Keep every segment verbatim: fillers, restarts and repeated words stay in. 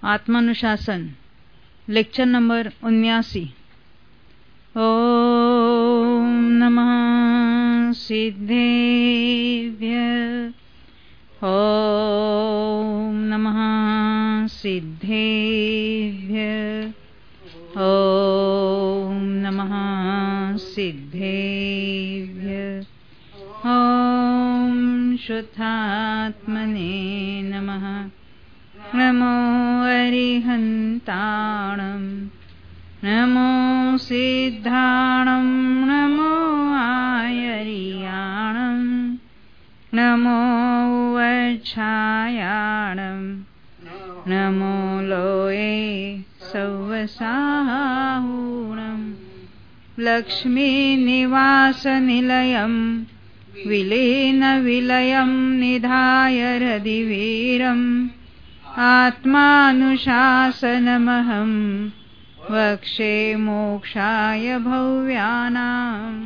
आत्मानुशासन lecture number उन्यासी। ओम नमः सिद्धेभ्य ओम नमः सिद्धेभ्य ओम नमः सिद्धेभ्य ओम शुद्धात्मने नमः। नमो अरिहन्ताणं नमो सिद्धाणं नमो आयर्याणं नमो वच्छायाणं नमो लोये सव्वसाहूणं लक्ष्मीनिवासनिलयं विलीनविलयं निधाय हृदिवीरम् आत्मानुशासनमहं वक्षे मोक्षाय भव्यानाम्।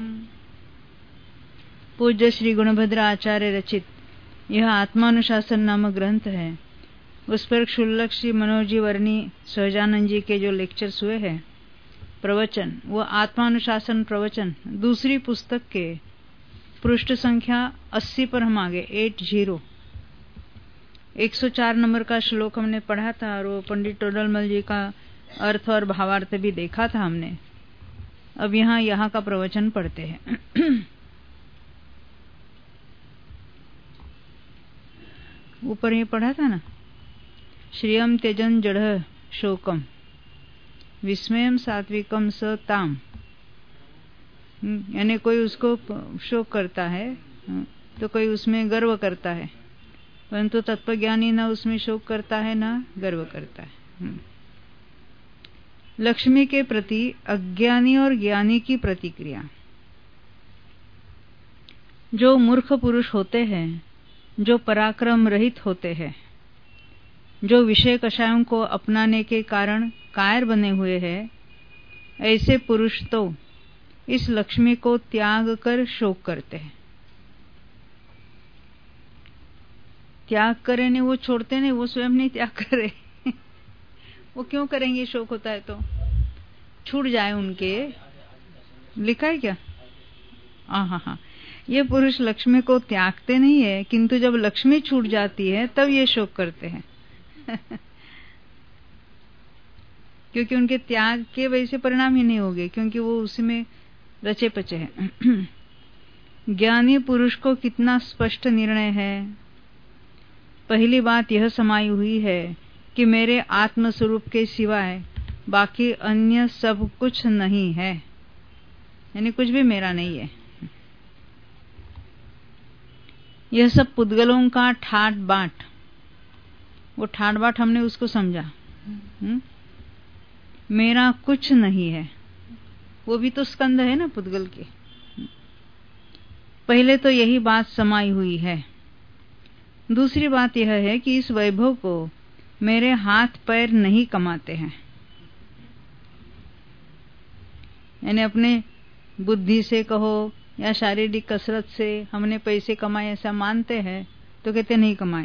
पूज्य श्री गुणभद्र आचार्य रचित यह आत्मानुशासन नामक ग्रंथ है। उस पर क्षुल्लक श्री मनोज जी वर्णी सहजानंद जी के जो लेक्चर्स हुए हैं प्रवचन, वो आत्मानुशासन प्रवचन दूसरी पुस्तक के पृष्ठ संख्या अस्सी पर हम आगे एट जीरो एक सौ चार नंबर का श्लोक हमने पढ़ा था और वो पंडित टोडरमल जी का अर्थ और भावार्थ भी देखा था हमने। अब यहाँ यहाँ का प्रवचन पढ़ते हैं। ऊपर ये पढ़ा था ना, श्रियम त्यजन जड़ शोकम विस्मयम सात्विकम स ताम, यानी कोई उसको शोक करता है तो कोई उसमें गर्व करता है, परंतु तत्वज्ञानी न उसमें शोक करता है न गर्व करता है। लक्ष्मी के प्रति अज्ञानी और ज्ञानी की प्रतिक्रिया। जो मूर्ख पुरुष होते हैं, जो पराक्रम रहित होते हैं, जो विषय कषायों को अपनाने के कारण कायर बने हुए हैं, ऐसे पुरुष तो इस लक्ष्मी को त्याग कर शोक करते हैं। त्याग करें नहीं, वो छोड़ते नहीं, वो स्वयं नहीं त्याग करे। वो क्यों करेंगे? शोक होता है तो छूट जाए उनके, लिखा है क्या? हाँ हाँ हाँ, ये पुरुष लक्ष्मी को त्यागते नहीं है, किंतु जब लक्ष्मी छूट जाती है तब ये शोक करते हैं। क्योंकि उनके त्याग के वैसे परिणाम ही नहीं होंगे, क्योंकि वो उसी में रचे पचे हैं। ज्ञानी पुरुष को कितना स्पष्ट निर्णय है। पहली बात यह समाई हुई है कि मेरे आत्म स्वरूप के सिवाय बाकी अन्य सब कुछ नहीं है, यानी कुछ भी मेरा नहीं है। यह सब पुद्गलों का ठाट बाट, वो ठाट बाट हमने उसको समझा। हुँ? मेरा कुछ नहीं है, वो भी तो स्कंद है ना पुद्गल के। पहले तो यही बात समाई हुई है। दूसरी बात यह है कि इस वैभव को मेरे हाथ पैर नहीं कमाते हैं, यानी अपने बुद्धि से कहो या शारीरिक कसरत से हमने पैसे कमाए ऐसा मानते हैं तो कहते नहीं कमाए।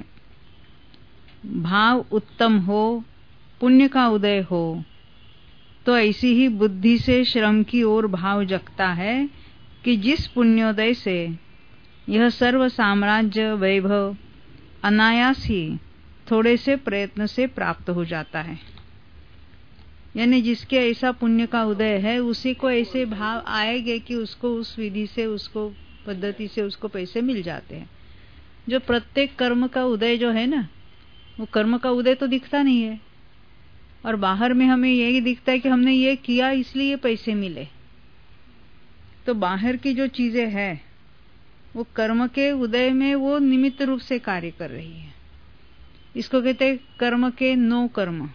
भाव उत्तम हो, पुण्य का उदय हो, तो ऐसी ही बुद्धि से श्रम की ओर भाव जगता है कि जिस पुण्योदय से यह सर्व साम्राज्य वैभव अनायास ही थोड़े से प्रयत्न से प्राप्त हो जाता है। यानी जिसके ऐसा पुण्य का उदय है, उसी को ऐसे भाव आएंगे कि उसको उस विधि से, उसको पद्धति से उसको पैसे मिल जाते हैं। जो प्रत्येक कर्म का उदय जो है ना, वो कर्म का उदय तो दिखता नहीं है, और बाहर में हमें यही दिखता है कि हमने ये किया इसलिए पैसे मिले। तो बाहर की जो चीजें हैं वो कर्म के उदय में वो निमित्त रूप से कार्य कर रही है। इसको कहते हैं कर्म के नौ कर्म।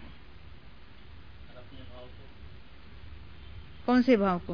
कौन से भाव को?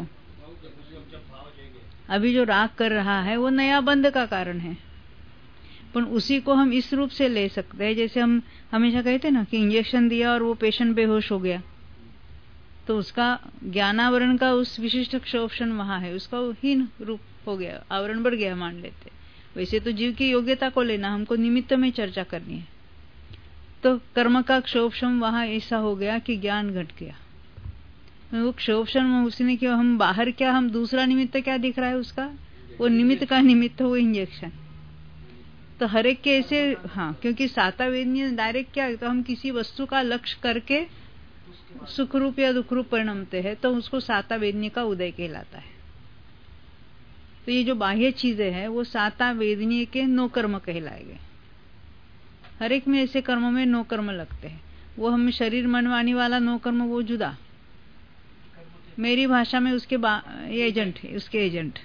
अभी जो राग कर रहा है वो नया बंध का कारण है, पर उसी को हम इस रूप से ले सकते हैं। जैसे हम हमेशा कहते हैं ना कि इंजेक्शन दिया और वो पेशेंट बेहोश हो गया, तो उसका ज्ञानावरण का उस विशिष्ट क्षोभन वहां है, उसका हीन रूप हो गया, आवरण बढ़ गया मान लेते। वैसे तो जीव की योग्यता को लेना, हमको निमित्त में चर्चा करनी है। तो कर्म का क्षोभशम वहां ऐसा हो गया कि ज्ञान घट गया। वो क्षोभशम उसने क्यों, हम बाहर क्या, हम दूसरा निमित्त क्या दिख रहा है उसका, वो निमित्त का निमित्त वो इंजेक्शन। तो हर एक के ऐसे, हाँ, क्योंकि साता वेदनीय डायरेक्ट क्या है, तो हम किसी वस्तु का लक्ष्य करके सुख रूप या दुख रूप परिणमते हैं, तो उसको साता वेदनीय का उदय कहलाता है। तो ये जो बाह्य चीजें हैं वो साता वेदनीय के नो कर्म कहलाए गए। हर एक में ऐसे कर्मों में नो कर्म लगते हैं। वो हम शरीर मन वाणी वाला नो कर्म वो जुदा, मेरी भाषा में उसके एजेंट है, उसके एजेंट।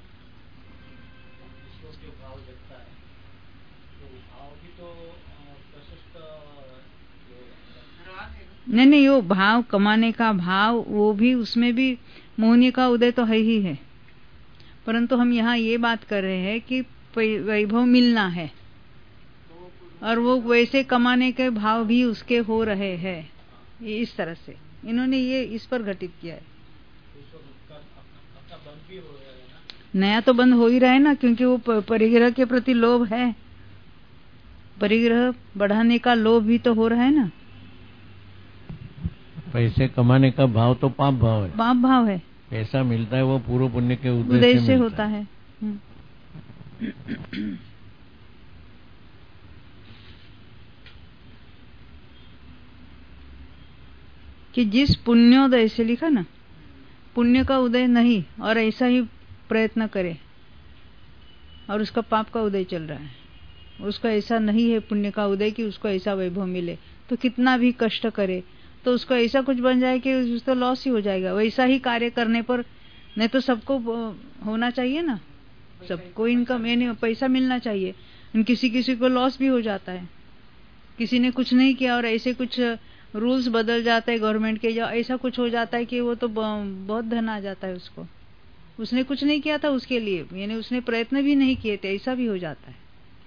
नहीं नहीं, वो भाव कमाने का भाव, वो भी उसमें भी मोहनी का उदय तो है ही है, परंतु हम यहाँ ये बात कर रहे हैं कि वैभव मिलना है और वो वैसे कमाने के भाव भी उसके हो रहे हैं। ये इस तरह से इन्होंने ये इस पर घटित किया है। नया तो बंद हो ही रहा है ना, क्योंकि वो परिग्रह के प्रति लोभ है, परिग्रह बढ़ाने का लोभ भी तो हो रहा है ना। पैसे कमाने का भाव तो पाप भाव है, पाप भाव है। पैसा मिलता है वो पूर्व पुण्य के उदय, उदय से, से होता है, है। कि जिस पुण्योदय से लिखा ना, पुण्य का उदय नहीं और ऐसा ही प्रयत्न करे और उसका पाप का उदय चल रहा है, उसका ऐसा नहीं है पुण्य का उदय कि उसको ऐसा वैभव मिले, तो कितना भी कष्ट करे तो उसको ऐसा कुछ बन जाए कि उसको लॉस ही हो जाएगा। वैसा ही कार्य करने पर, नहीं तो सबको होना चाहिए ना, सबको इनकम यानी पैसा मिलना चाहिए, किसी किसी को लॉस भी हो जाता है। किसी ने कुछ नहीं किया और ऐसे कुछ रूल्स बदल जाते हैं गवर्नमेंट के, या ऐसा कुछ हो जाता है कि वो तो बहुत धन आ जाता है उसको, उसने कुछ नहीं किया था उसके लिए, यानी उसने प्रयत्न भी नहीं किए थे, ऐसा भी हो जाता है।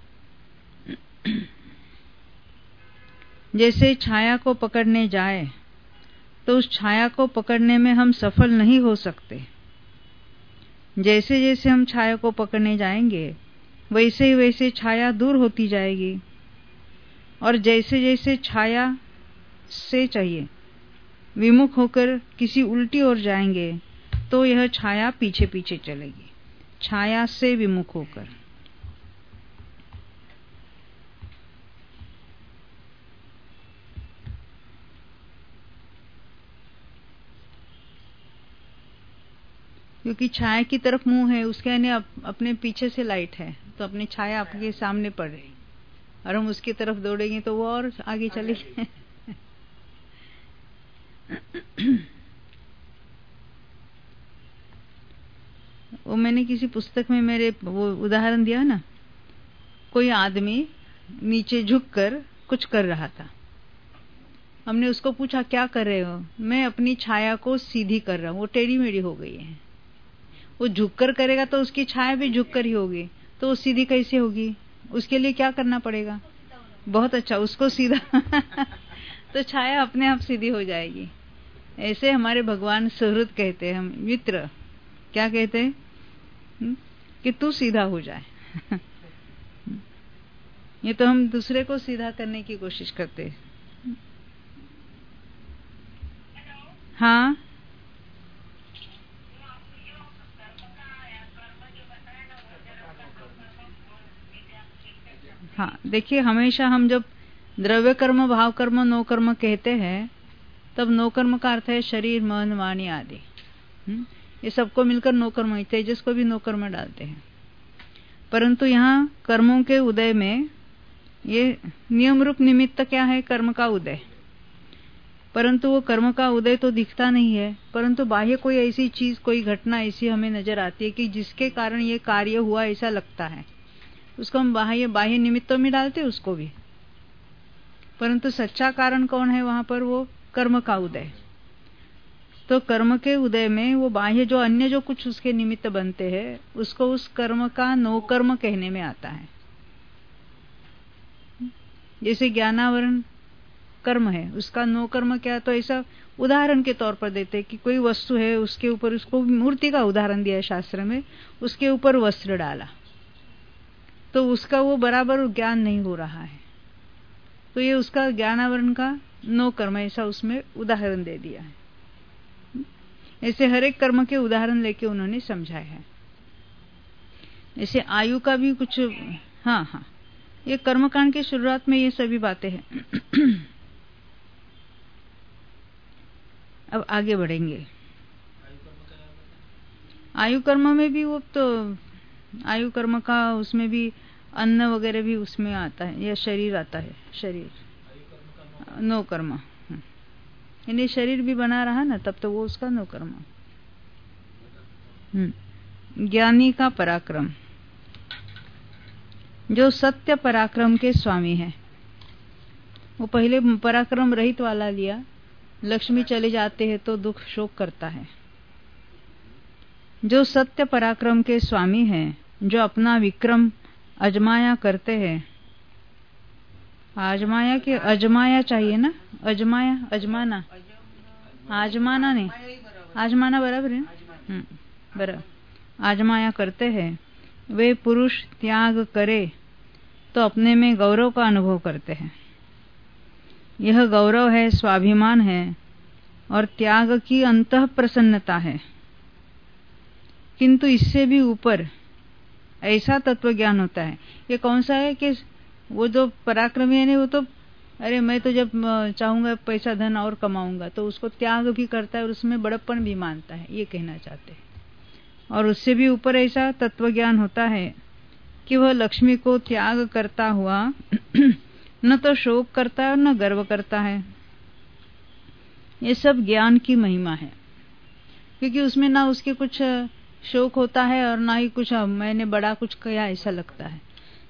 जैसे छाया को पकड़ने जाए तो उस छाया को पकड़ने में हम सफल नहीं हो सकते। जैसे जैसे हम छाया को पकड़ने जाएंगे वैसे ही वैसे छाया दूर होती जाएगी, और जैसे जैसे छाया से चाहिए विमुख होकर किसी उल्टी ओर जाएंगे तो यह छाया पीछे पीछे चलेगी, छाया से विमुख होकर। क्योंकि छाया की तरफ मुंह है उसके, यानी अप, अपने पीछे से लाइट है, तो अपनी छाया आपके सामने पड़ रही और हम उसकी तरफ दौड़ेंगे तो वो और आगे चलेगी। वो मैंने किसी पुस्तक में मेरे वो उदाहरण दिया ना, कोई आदमी नीचे झुककर कुछ कर रहा था, हमने उसको पूछा क्या कर रहे हो, मैं अपनी छाया को सीधी कर रहा हूँ, वो टेढ़ी मेढ़ी हो गई है। वो झुककर करेगा तो उसकी छाया भी झुककर ही होगी, तो वो सीधी कैसे होगी, उसके लिए क्या करना पड़ेगा, बहुत अच्छा उसको सीधा तो छाया अपने आप सीधी हो जाएगी। ऐसे हमारे भगवान सुहृद कहते हैं, हम मित्र क्या कहते हैं कि तू सीधा हो जाए। ये तो हम दूसरे को सीधा करने की कोशिश करते हैं। हाँ हाँ, देखिए हमेशा हम जब द्रव्य कर्म भाव कर्म नो कर्म कहते हैं तब नो कर्म का अर्थ है शरीर मन वाणी आदि, ये सबको मिलकर नो कर्म, तेजस को भी नो कर्म डालते हैं। परंतु यहाँ कर्मों के उदय में ये नियम रूप निमित्त क्या है, कर्म का उदय, परंतु वो कर्म का उदय तो दिखता नहीं है, परंतु बाह्य कोई ऐसी चीज कोई घटना ऐसी हमें नजर आती है कि जिसके कारण ये कार्य हुआ ऐसा लगता है, उसको हम बाह्य बाह्य निमित्तों में डालते हैं उसको भी, परंतु सच्चा कारण कौन है वहां पर, वो कर्म का उदय। तो कर्म के उदय में वो बाह्य जो अन्य जो कुछ उसके निमित्त बनते हैं उसको उस कर्म का नो कर्म कहने में आता है। जैसे ज्ञानावरण कर्म है, उसका नो कर्म क्या, तो ऐसा उदाहरण के तौर पर देते हैं कि कोई वस्तु है उसके ऊपर, उसको मूर्ति का उदाहरण दिया है शास्त्र में, उसके ऊपर वस्त्र डाला तो उसका वो बराबर ज्ञान नहीं हो रहा है, तो ये उसका ज्ञानावरण का नो कर्म, ऐसा उसमें उदाहरण दे दिया है। ऐसे हर एक कर्म के उदाहरण लेके उन्होंने समझाया है। ऐसे आयु का भी कुछ, हाँ हाँ, ये कर्मकांड की शुरुआत में ये सभी बातें हैं। अब आगे बढ़ेंगे। आयु कर्म में भी वो तो आयु कर्म का उसमें भी अन्न वगैरह भी उसमें आता है, या शरीर आता है, शरीर नो कर्म, यानी शरीर भी बना रहा ना तब तो वो उसका नो कर्म। ज्ञानी का पराक्रम, जो सत्य पराक्रम के स्वामी है, वो पहले पराक्रम रहित वाला लिया। लक्ष्मी चले जाते हैं तो दुख शोक करता है। जो सत्य पराक्रम के स्वामी हैं, जो अपना विक्रम अजमाया करते हैं, आजमाया के अजमाया चाहिए ना, अजमाया अजमाना आजमाना नहीं, आजमाना बराबर है ना, बराबर, आजमाया करते हैं। वे पुरुष त्याग करे तो अपने में गौरव का अनुभव करते हैं। यह गौरव है, स्वाभिमान है और त्याग की अंतः प्रसन्नता है। किंतु इससे भी ऊपर ऐसा तत्व ज्ञान होता है। ये कौन सा है कि वो जो पराक्रमी है ना, वो तो अरे मैं तो जब चाहूंगा पैसा धन और कमाऊंगा, तो उसको त्याग भी करता है और उसमें बड़प्पन भी मानता है, ये कहना चाहते हैं। और उससे भी ऊपर ऐसा तत्व ज्ञान होता है कि वह लक्ष्मी को त्याग करता हुआ न तो शोक करता है और न गर्व करता है। ये सब ज्ञान की महिमा है, क्योंकि उसमें ना उसके कुछ शोक होता है और ना ही कुछ मैंने बड़ा कुछ किया ऐसा लगता है।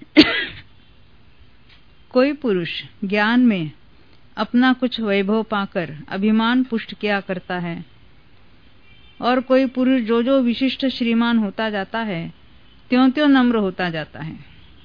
कोई पुरुष ज्ञान में अपना कुछ वैभव पाकर अभिमान पुष्ट किया करता है, और कोई पुरुष जो जो विशिष्ट श्रीमान होता जाता है, त्यों त्यों नम्र होता जाता है।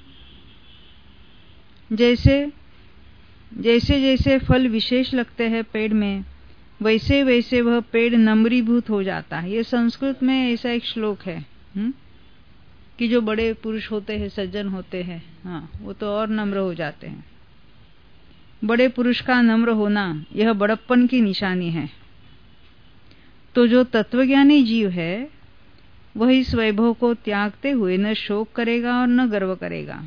जैसे जैसे जैसे फल विशेष लगते हैं पेड़ में, वैसे वैसे वह पेड़ नम्रीभूत हो जाता है। ये संस्कृत में ऐसा एक श्लोक है, हुँ? कि जो बड़े पुरुष होते हैं, सज्जन होते हैं, हाँ, वो तो और नम्र हो जाते हैं। बड़े पुरुष का नम्र होना यह बड़प्पन की निशानी है। तो जो तत्वज्ञानी जीव है, वह इस वैभव को त्यागते हुए न शोक करेगा और न गर्व करेगा।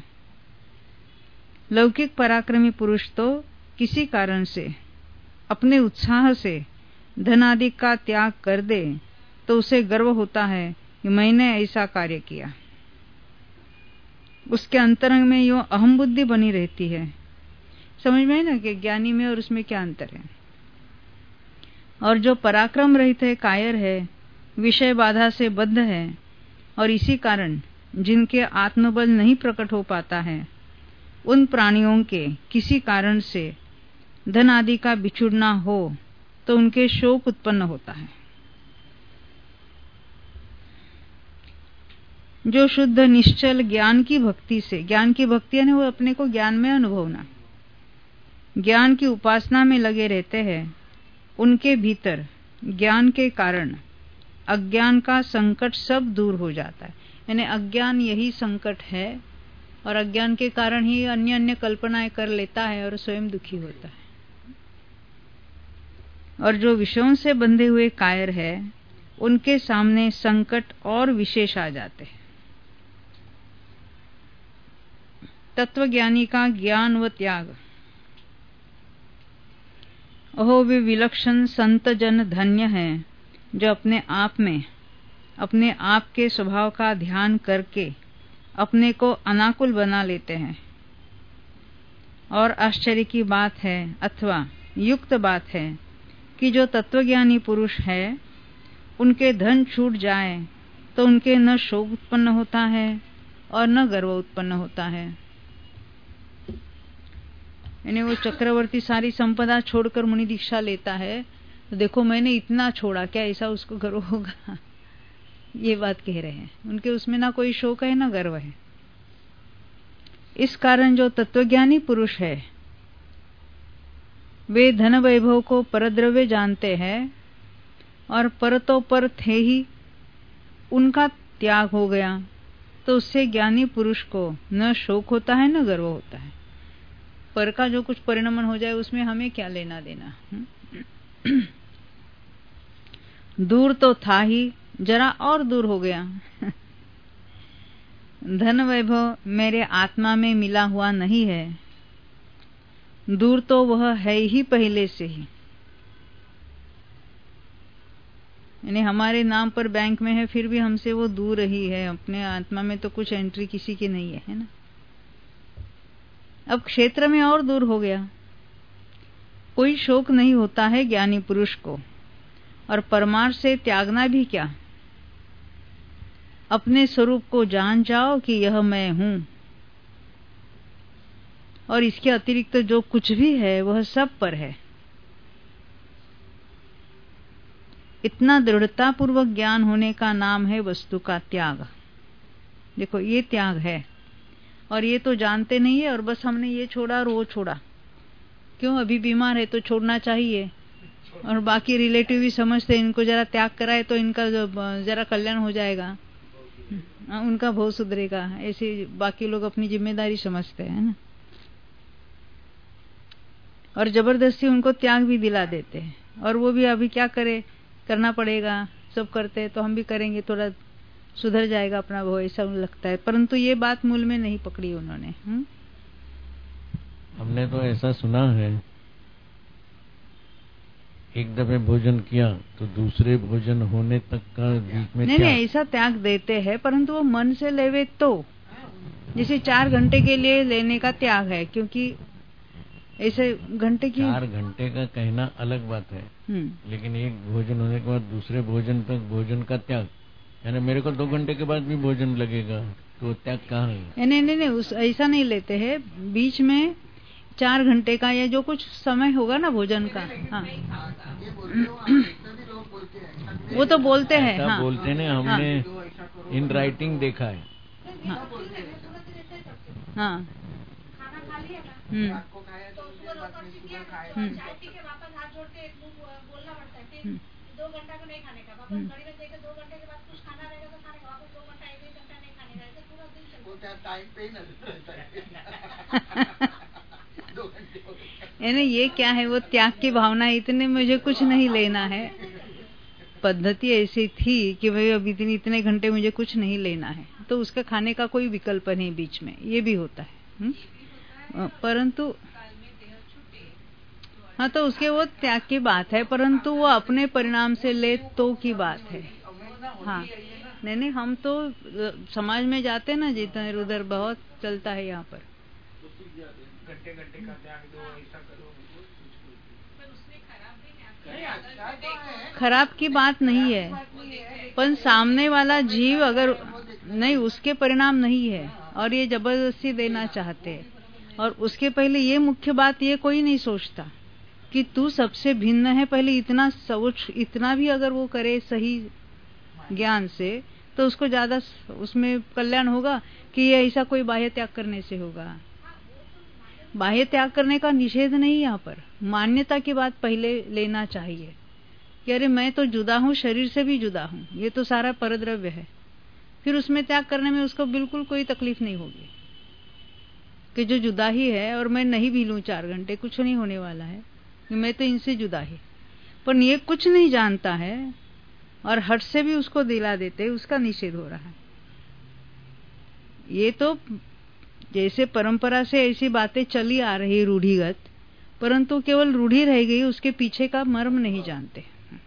लौकिक पराक्रमी पुरुष तो किसी कारण से अपने उत्साह से धन आदि का त्याग कर दे तो उसे गर्व होता है कि मैंने ऐसा कार्य किया। उसके अंतरंग में यो अहम बुद्धि बनी रहती है। समझ में है ना कि ज्ञानी में और उसमें क्या अंतर है। और जो पराक्रम रहित है, कायर है, विषय बाधा से बद्ध है, और इसी कारण जिनके आत्मबल नहीं प्रकट हो पाता है, उन प्राणियों के किसी कारण से धन आदि का बिछुड़ना हो तो उनके शोक उत्पन्न होता है। जो शुद्ध निश्चल ज्ञान की भक्ति से, ज्ञान की भक्ति है वो अपने को ज्ञान में अनुभवना, ज्ञान की उपासना में लगे रहते हैं, उनके भीतर ज्ञान के कारण अज्ञान का संकट सब दूर हो जाता है। यानी अज्ञान यही संकट है, और अज्ञान के कारण ही अन्य अन्य कल्पनाएं कर लेता है और स्वयं दुखी होता है। और जो विषयों से बंधे हुए कायर है, उनके सामने संकट और विशेष आ जाते हैं। तत्वज्ञानी का ज्ञान व त्याग। ओहो वे विलक्षण संत जन धन्य हैं, जो अपने आप में अपने आप के स्वभाव का ध्यान करके अपने को अनाकुल बना लेते हैं। और आश्चर्य की बात है अथवा युक्त बात है कि जो तत्वज्ञानी पुरुष है, उनके धन छूट जाए तो उनके न शोक उत्पन्न होता है और न गर्व उत्पन्न होता है। यानी वो चक्रवर्ती सारी संपदा छोड़कर मुनि दीक्षा लेता है, तो देखो मैंने इतना छोड़ा, क्या ऐसा उसको गर्व होगा? ये बात कह रहे हैं। उनके उसमें ना कोई शोक है ना गर्व है। इस कारण जो तत्वज्ञानी पुरुष है, वे धन वैभव को परद्रव्य जानते हैं, और पर तो पर थे ही उनका त्याग हो गया, तो उससे ज्ञानी पुरुष को न शोक होता है न गर्व होता है। पर का जो कुछ परिणमन हो जाए उसमें हमें क्या लेना देना। दूर तो था ही, जरा और दूर हो गया। धन वैभव मेरे आत्मा में मिला हुआ नहीं है, दूर तो वह है ही पहले से ही। यानी हमारे नाम पर बैंक में है, फिर भी हमसे वो दूर ही है। अपने आत्मा में तो कुछ एंट्री किसी की नहीं है, है ना। अब क्षेत्र में और दूर हो गया। कोई शोक नहीं होता है ज्ञानी पुरुष को, और परमार्थ से त्यागना भी क्या। अपने स्वरूप को जान जाओ कि यह मैं हूं, और इसके अतिरिक्त जो कुछ भी है वह सब पर है। इतना दृढ़ता पूर्वक ज्ञान होने का नाम है वस्तु का त्याग। देखो ये त्याग है, और ये तो जानते नहीं है, और बस हमने ये छोड़ा और वो छोड़ा। क्यों, अभी बीमार है तो छोड़ना चाहिए, और बाकी रिलेटिव भी समझते इनको जरा त्याग कराए तो इनका जरा कल्याण हो जाएगा, उनका भव सुधरेगा, ऐसे बाकी लोग अपनी जिम्मेदारी समझते हैं ना, और जबरदस्ती उनको त्याग भी दिला देते हैं। और वो भी अभी क्या करे, करना पड़ेगा, सब करते हैं तो हम भी करेंगे, थोड़ा सुधर जाएगा अपना भव, ऐसा लगता है। परंतु ये बात मूल में नहीं पकड़ी उन्होंने। हुँ? हमने तो ऐसा सुना है, एक दफे भोजन किया तो दूसरे भोजन होने तक का बीच में नहीं नहीं ऐसा त्याग देते हैं, परंतु वो मन से लेवे तो, जैसे चार घंटे के लिए लेने का त्याग है, क्योंकि ऐसे घंटे की चार घंटे का कहना अलग बात है, लेकिन एक भोजन होने के बाद दूसरे भोजन तक भोजन का त्याग, यानी मेरे को दो घंटे के बाद भी भोजन लगेगा, तो त्याग कहाँ है? नहीं नहीं नहीं उस ऐसा नहीं लेते हैं। बीच में चार घंटे का या जो कुछ समय होगा ना भोजन का, हाँ वो तो बोलते हैं, हाँ बोलते हैं, हमने इन राइटिंग देखा है। हाँ हाँ हम्म दो घंटा को नहीं खाने का, वापस घड़ी में देखे दो घंटे के बाद कुछ खाना रहेगा तो खाने का, वापस दो घंटा एक एक घंटा नहीं खाने का, ऐसे पूरा दिन चलता है। टाइम पे ही नजर रहता है। यानी ये क्या है, वो त्याग की भावना, इतने मुझे कुछ नहीं लेना है। पद्धति ऐसी थी कि भाई अब इतने इतने घंटे मुझे कुछ नहीं लेना है, तो उसका खाने का कोई विकल्प नहीं बीच में, ये भी होता है। हुँ? परंतु हाँ तो उसके वो त्याग की बात है, परंतु वो अपने परिणाम से ले तो की बात है। हाँ नहीं नहीं हम तो समाज में जाते हैं ना, जितना उधर बहुत चलता है यहाँ पर। खराब की बात नहीं है, पर सामने वाला जीव अगर नहीं, उसके परिणाम नहीं है, और ये जबरदस्ती देना चाहते हैं। और उसके पहले ये मुख्य बात ये कोई नहीं सोचता कि तू सबसे भिन्न है। पहले इतना सोच, इतना भी अगर वो करे सही ज्ञान से, तो उसको ज्यादा उसमें कल्याण होगा कि ये ऐसा कोई बाह्य त्याग करने से होगा। बाह्य त्याग करने का निषेध नहीं, यहाँ पर मान्यता की बात पहले लेना चाहिए कि अरे मैं तो जुदा हूँ, शरीर से भी जुदा हूँ, ये तो सारा परद्रव्य है। फिर उसमें त्याग करने में उसको बिल्कुल कोई तकलीफ नहीं होगी कि जो जुदा ही है, और मैं नहीं भी लूं चार घंटे, कुछ नहीं होने वाला है, मैं तो इनसे जुदा ही। पर ये कुछ नहीं जानता है और हट से भी उसको दिला देते, उसका निषेध हो रहा है। ये तो जैसे परंपरा से ऐसी बातें चली आ रही रूढ़िगत, परंतु केवल रूढ़ी रह गई, उसके पीछे का मर्म नहीं जानते।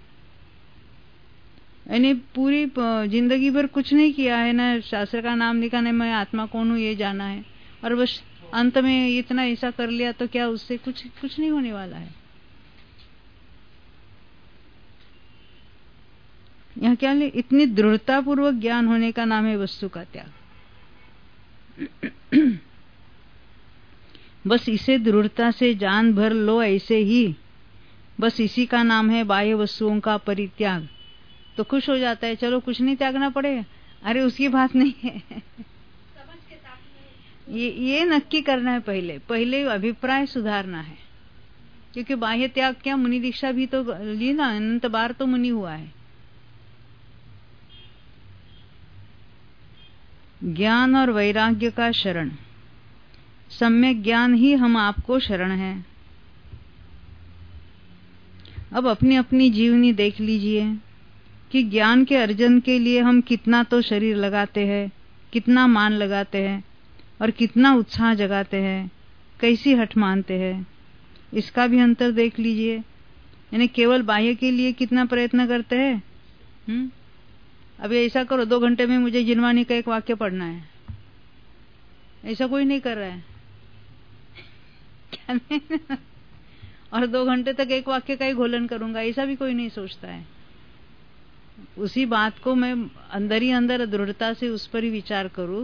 यानी पूरी जिंदगी भर कुछ नहीं किया है ना, शास्त्र का नाम लिखा, नहीं मैं आत्मा कौन हूँ ये जाना है, और बस अंत में इतना ऐसा कर लिया तो क्या उससे कुछ कुछ नहीं होने वाला है। यहाँ क्या ले, इतनी दृढ़ता पूर्वक ज्ञान होने का नाम है वस्तु का त्याग। बस इसे दृढ़ता से जान भर लो, ऐसे ही बस इसी का नाम है बाह्य वस्तुओं का परित्याग। तो खुश हो जाता है, चलो कुछ नहीं त्यागना पड़ेगा। अरे उसकी बात नहीं है। ये ये नक्की करना है, पहले पहले अभिप्राय सुधारना है, क्योंकि बाह्य त्याग क्या, मुनि दीक्षा भी तो ली ना, अनंत बार तो मुनि हुआ है। ज्ञान और वैराग्य का शरण, सम्यक ज्ञान ही हम आपको शरण है। अब अपनी अपनी जीवनी देख लीजिए कि ज्ञान के अर्जन के लिए हम कितना तो शरीर लगाते हैं, कितना मान लगाते हैं और कितना उत्साह जगाते हैं, कैसी हठ मानते हैं, इसका भी अंतर देख लीजिए। यानी केवल बाह्य के लिए कितना प्रयत्न करते हैं। हम्म अभी ऐसा करो, दो घंटे में मुझे जिनवानी का एक वाक्य पढ़ना है, ऐसा कोई नहीं कर रहा है क्या नहीं? और दो घंटे तक एक वाक्य का ही घोलन करूंगा, ऐसा भी कोई नहीं सोचता है। उसी बात को मैं अंदर ही अंदर दृढ़ता से उस पर ही विचार करूं।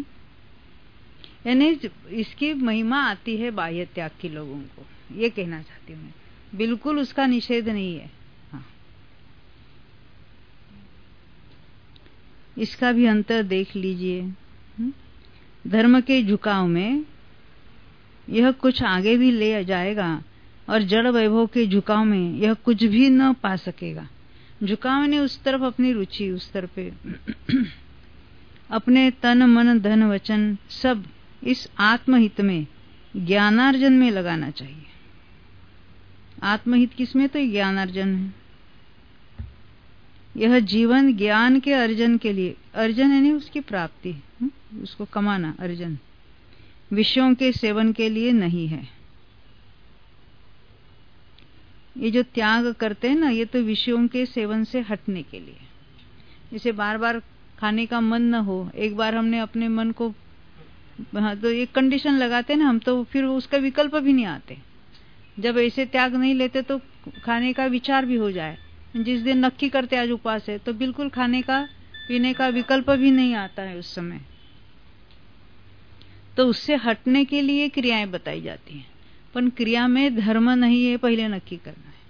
यानी इसकी महिमा आती है बाह्य त्याग के लोगों को, ये कहना चाहती हूँ मैं। बिल्कुल उसका निषेध नहीं है। हाँ। इसका भी अंतर देख लीजिए। धर्म के झुकाव में यह कुछ आगे भी ले जाएगा और जड़ वैभव के झुकाव में यह कुछ भी न पा सकेगा। झुकाव ने उस तरफ अपनी रुचि, उस तरफ पे अपने तन मन धन वचन सब इस आत्महित में ज्ञानार्जन में लगाना चाहिए। आत्महित किसमें? तो ज्ञानार्जन है। यह जीवन ज्ञान के अर्जन के लिए, अर्जन यानी उसकी प्राप्ति, उसको कमाना, अर्जन, विषयों के सेवन के लिए नहीं है। ये जो त्याग करते हैं ना, ये तो विषयों के सेवन से हटने के लिए। इसे बार बार खाने का मन न हो, एक बार हमने अपने मन को, हाँ, तो एक कंडीशन लगाते ना हम, तो फिर उसका विकल्प भी नहीं आते। जब ऐसे त्याग नहीं लेते तो खाने का विचार भी हो जाए। जिस दिन नक्की करते आज उपवास है, तो बिल्कुल खाने का पीने का विकल्प भी नहीं आता है उस समय। तो उससे हटने के लिए क्रियाएं बताई जाती हैं, पर क्रिया में धर्म नहीं है, पहले नक्की करना है।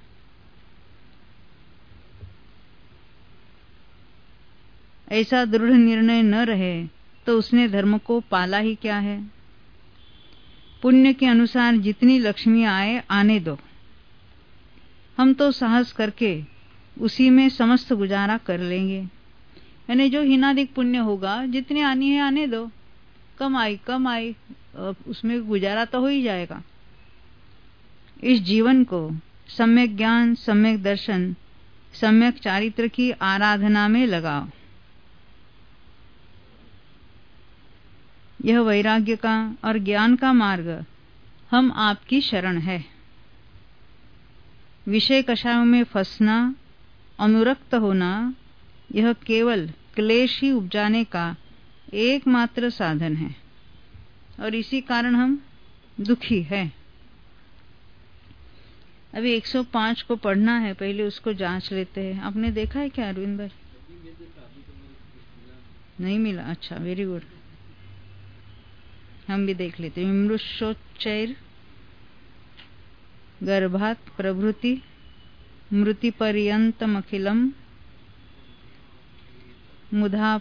ऐसा दृढ़ निर्णय न रहे तो उसने धर्म को पाला ही क्या है। पुण्य के अनुसार जितनी लक्ष्मी आए आने दो, हम तो साहस करके उसी में समस्त गुजारा कर लेंगे। यानी जो हीनाधिक पुण्य होगा, जितनी आनी है आने दो, कम आई कम आई, उसमें गुजारा तो हो ही जाएगा। इस जीवन को सम्यक ज्ञान, सम्यक दर्शन, सम्यक चारित्र की आराधना में लगाओ। यह वैराग्य का और ज्ञान का मार्ग हम आपकी शरण है। विषय कषायों में फंसना, अनुरक्त होना, यह केवल क्लेश ही उपजाने का एकमात्र साधन है और इसी कारण हम दुखी हैं। अभी एक सौ पाँच को पढ़ना है, पहले उसको जांच लेते हैं। आपने देखा है क्या अरविंद भाई? नहीं मिला? अच्छा, वेरी गुड, हम भी देख लेते हैं। मृषोच्चैर गर्भात प्रभृति मृति पर्यंतमखिलम मुधा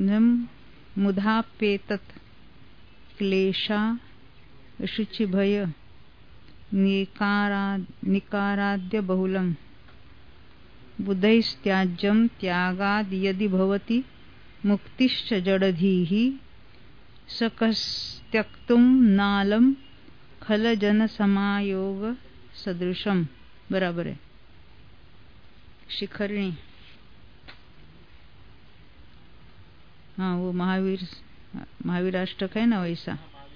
मुधापेतत क्लेशा शुचि भय निकारा निकाराद्य बहुलम बुधैस्त्याज्यम त्यागाद यदि भवति मुक्तिश्च जडधीः सकस्त्यक्तुम नालम खल जन समायोग सदृशम। बराबर है। शिखरणी, हाँ, वो महावीर महावीराष्टक है ना, वैसा।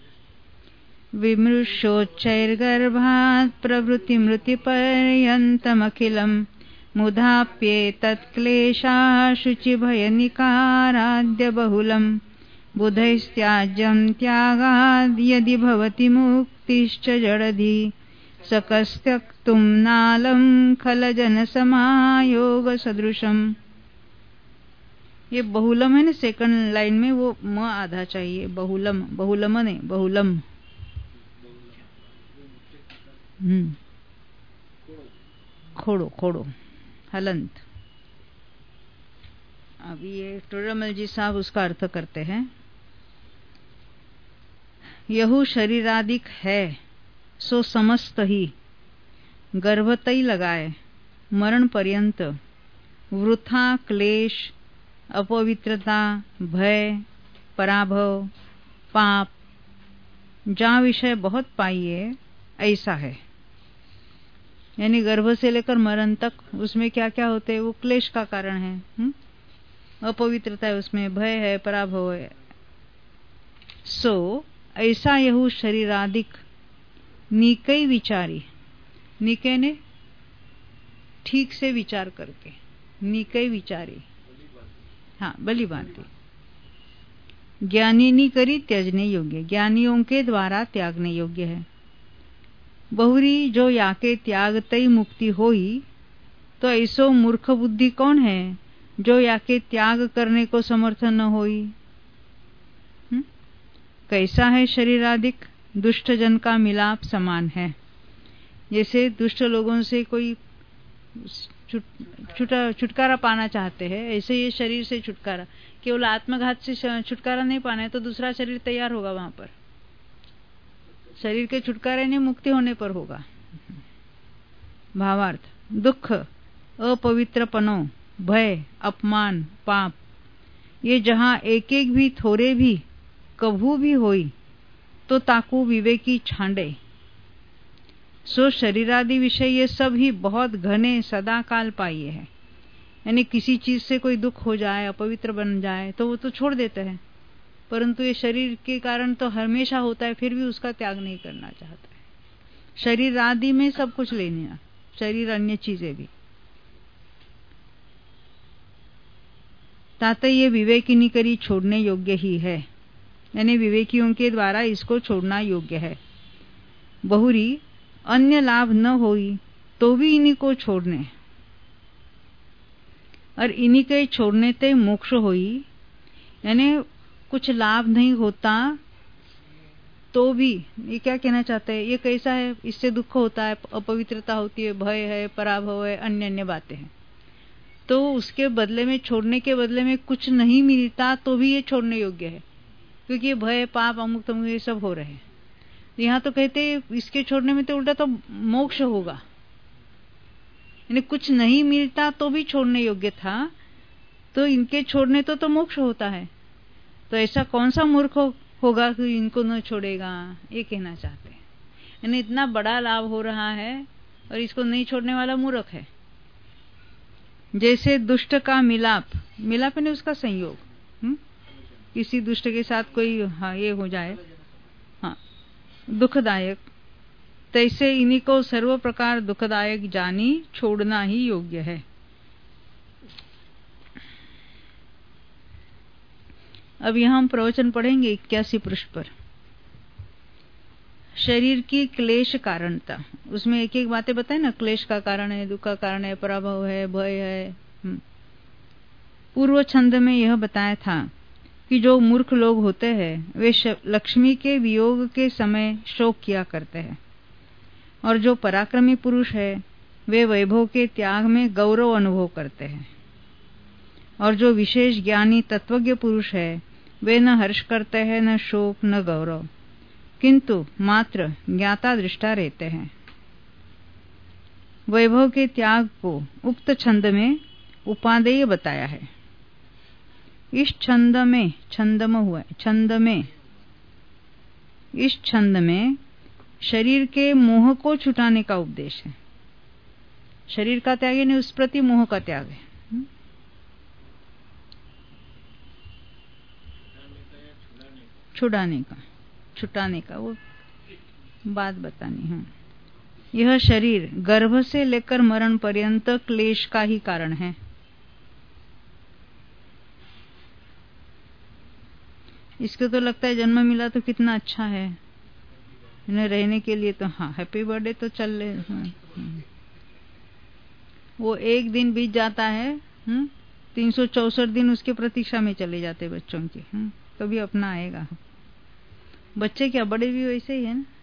विमृशोच्चैर्गर्भात् प्रभृति मृति पर्यन्तमखिलम् मुधाप्येतत् क्लेशा शुचि भय निकाराद्य बहुलम् बुधैस्त्याज्यं त्यागाद् यदि भवति मुक्तिश्च जडधि सकस्त्यक्तुं नालं खलजन समायोग सदृशम। ये बहुलम है ना, सेकंड लाइन में वो म आधा चाहिए। बहुलम, बहुलम नहीं, बहुलम। हम्म खोड़ो खोड़ो हलंत। अब ये टोडरमल जी साहब उसका अर्थ करते हैं। यहु शरीरादिक है सो समस्त ही गर्भतई लगाए मरण पर्यंत वृथा क्लेश, अपवित्रता, भय, पराभव, पाप, जहाँ विषय बहुत पाइए ऐसा है, यानी गर्भ से लेकर मरण तक उसमें क्या क्या होते हैं वो क्लेश का कारण है। हुँ? अपवित्रता है, उसमें भय है, पराभव है। सो ऐसा यहू शरीरादिक निकई विचारी, निके ने ठीक से विचार करके, निकई विचारी, हाँ भली भांति, ज्ञानी नी करी त्याजने योग्य, ज्ञानियों के द्वारा त्यागने योग्य है। बहुरी जो याके त्याग तई मुक्ति होई, तो ऐसो मूर्ख बुद्धि कौन है जो याके त्याग करने को समर्थ न होई। हुँ? कैसा है शरीरादिक, दुष्ट जन का मिलाप समान है। जैसे दुष्ट लोगों से कोई छुटा छुटकारा पाना चाहते हैं, ऐसे ये शरीर से छुटकारा, केवल आत्मघात से छुटकारा नहीं पाना है तो दूसरा शरीर तैयार होगा, वहां पर शरीर के छुटकारे नहीं, मुक्ति होने पर होगा। भावार्थ, दुख, अपवित्रपनो, भय, अपमान, पाप, ये जहां एक एक भी थोड़े भी कभू भी होई तो ताकू विवेकी छांडे। सो शरीरादि विषय ये सब ही बहुत घने सदा काल पाइए है, यानी किसी चीज से कोई दुख हो जाए, अपवित्र बन जाए तो वो तो छोड़ देते हैं, परंतु ये शरीर के कारण तो हमेशा होता है, फिर भी उसका त्याग नहीं करना चाहता है। शरीर आदि में सब कुछ लेना, शरीर अन्य चीजें भी। ताते ये विवेकिनी करी छोड़ने योग्य ही है, यानी विवेकियों के द्वारा इसको छोड़ना योग्य है। बहुरी अन्य लाभ न होई तो भी इन्हीं को छोड़ने, और इन्हीं के छोड़ने ते मोक्ष होई, यानी कुछ लाभ नहीं होता तो भी, ये क्या कहना चाहते हैं, ये कैसा है, इससे दुख होता है, अपवित्रता होती है, भय है, पराभव है, अन्य अन्य बातें हैं, तो उसके बदले में, छोड़ने के बदले में कुछ नहीं मिलता तो भी ये छोड़ने योग्य है, क्योंकि ये भय, पाप, अमुक तमुक ये सब हो रहे हैं। यहाँ तो कहते हैं इसके छोड़ने में तो उल्टा तो मोक्ष होगा, यानी कुछ नहीं मिलता तो भी छोड़ने योग्य था, तो इनके छोड़ने तो तो मोक्ष होता है, तो ऐसा कौन सा मूर्ख होगा कि इनको न छोड़ेगा, ये कहना चाहते हैं। यानी इतना बड़ा लाभ हो रहा है और इसको नहीं छोड़ने वाला मूर्ख है। जैसे दुष्ट का मिलाप, मिलाप ने उसका संयोग, हुँ? किसी दुष्ट के साथ कोई हाँ ये हो जाए, हाँ दुखदायक, तैसे इन्हीं को सर्व प्रकार दुखदायक जानी छोड़ना ही योग्य है। अब यहाँ हम प्रवचन पढ़ेंगे इक्यासी पृष्ठ पर। शरीर की क्लेश कारणता, उसमें एक एक बातें बताए ना, क्लेश का कारण है, दुख का कारण है, पराभव है, भय है। पूर्व छंद में यह बताया था कि जो मूर्ख लोग होते हैं वे लक्ष्मी के वियोग के समय शोक किया करते हैं, और जो पराक्रमी पुरुष है वे वैभव के त्याग में गौरव अनुभव करते हैं, और जो विशेष ज्ञानी तत्वज्ञ पुरुष है वे न हर्ष करते हैं, न शोक, न गौरव, किंतु मात्र ज्ञाता दृष्टा रहते हैं। वैभव के त्याग को उक्त छंद में उपादेय बताया है। इस छंद में, छंदम हुआ है, छंद में, इस छंद में शरीर के मोह को छुटाने का उपदेश है। शरीर का त्याग यानी उस प्रति मोह का त्याग है। छुड़ाने का, छुटाने का, वो बात बतानी है। यह शरीर गर्भ से लेकर मरण पर्यंत क्लेश का ही कारण है। इसको तो लगता है जन्म मिला तो कितना अच्छा है, इन्हें रहने के लिए तो हाँ हैप्पी बर्थडे तो चल ले, हाँ, हाँ। वो एक दिन बीत जाता है, तीन सौ चौसठ दिन उसके प्रतीक्षा में चले जाते बच्चों के, कभी अपना आएगा। बच्चे क्या, बड़े भी वैसे ही है ना।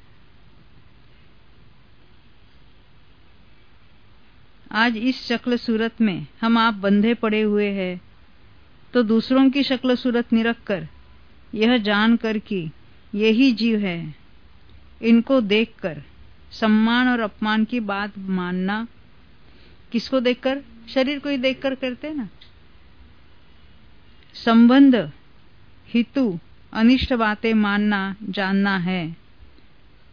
आज इस शक्ल सूरत में हम आप बंधे पड़े हुए हैं, तो दूसरों की शक्ल सूरत निरख कर यह जान कर कि यही जीव है, इनको देखकर सम्मान और अपमान की बात मानना। किसको देखकर? शरीर को ही देखकर करते ना। संबंध, हितु, अनिष्ट बातें मानना, जानना है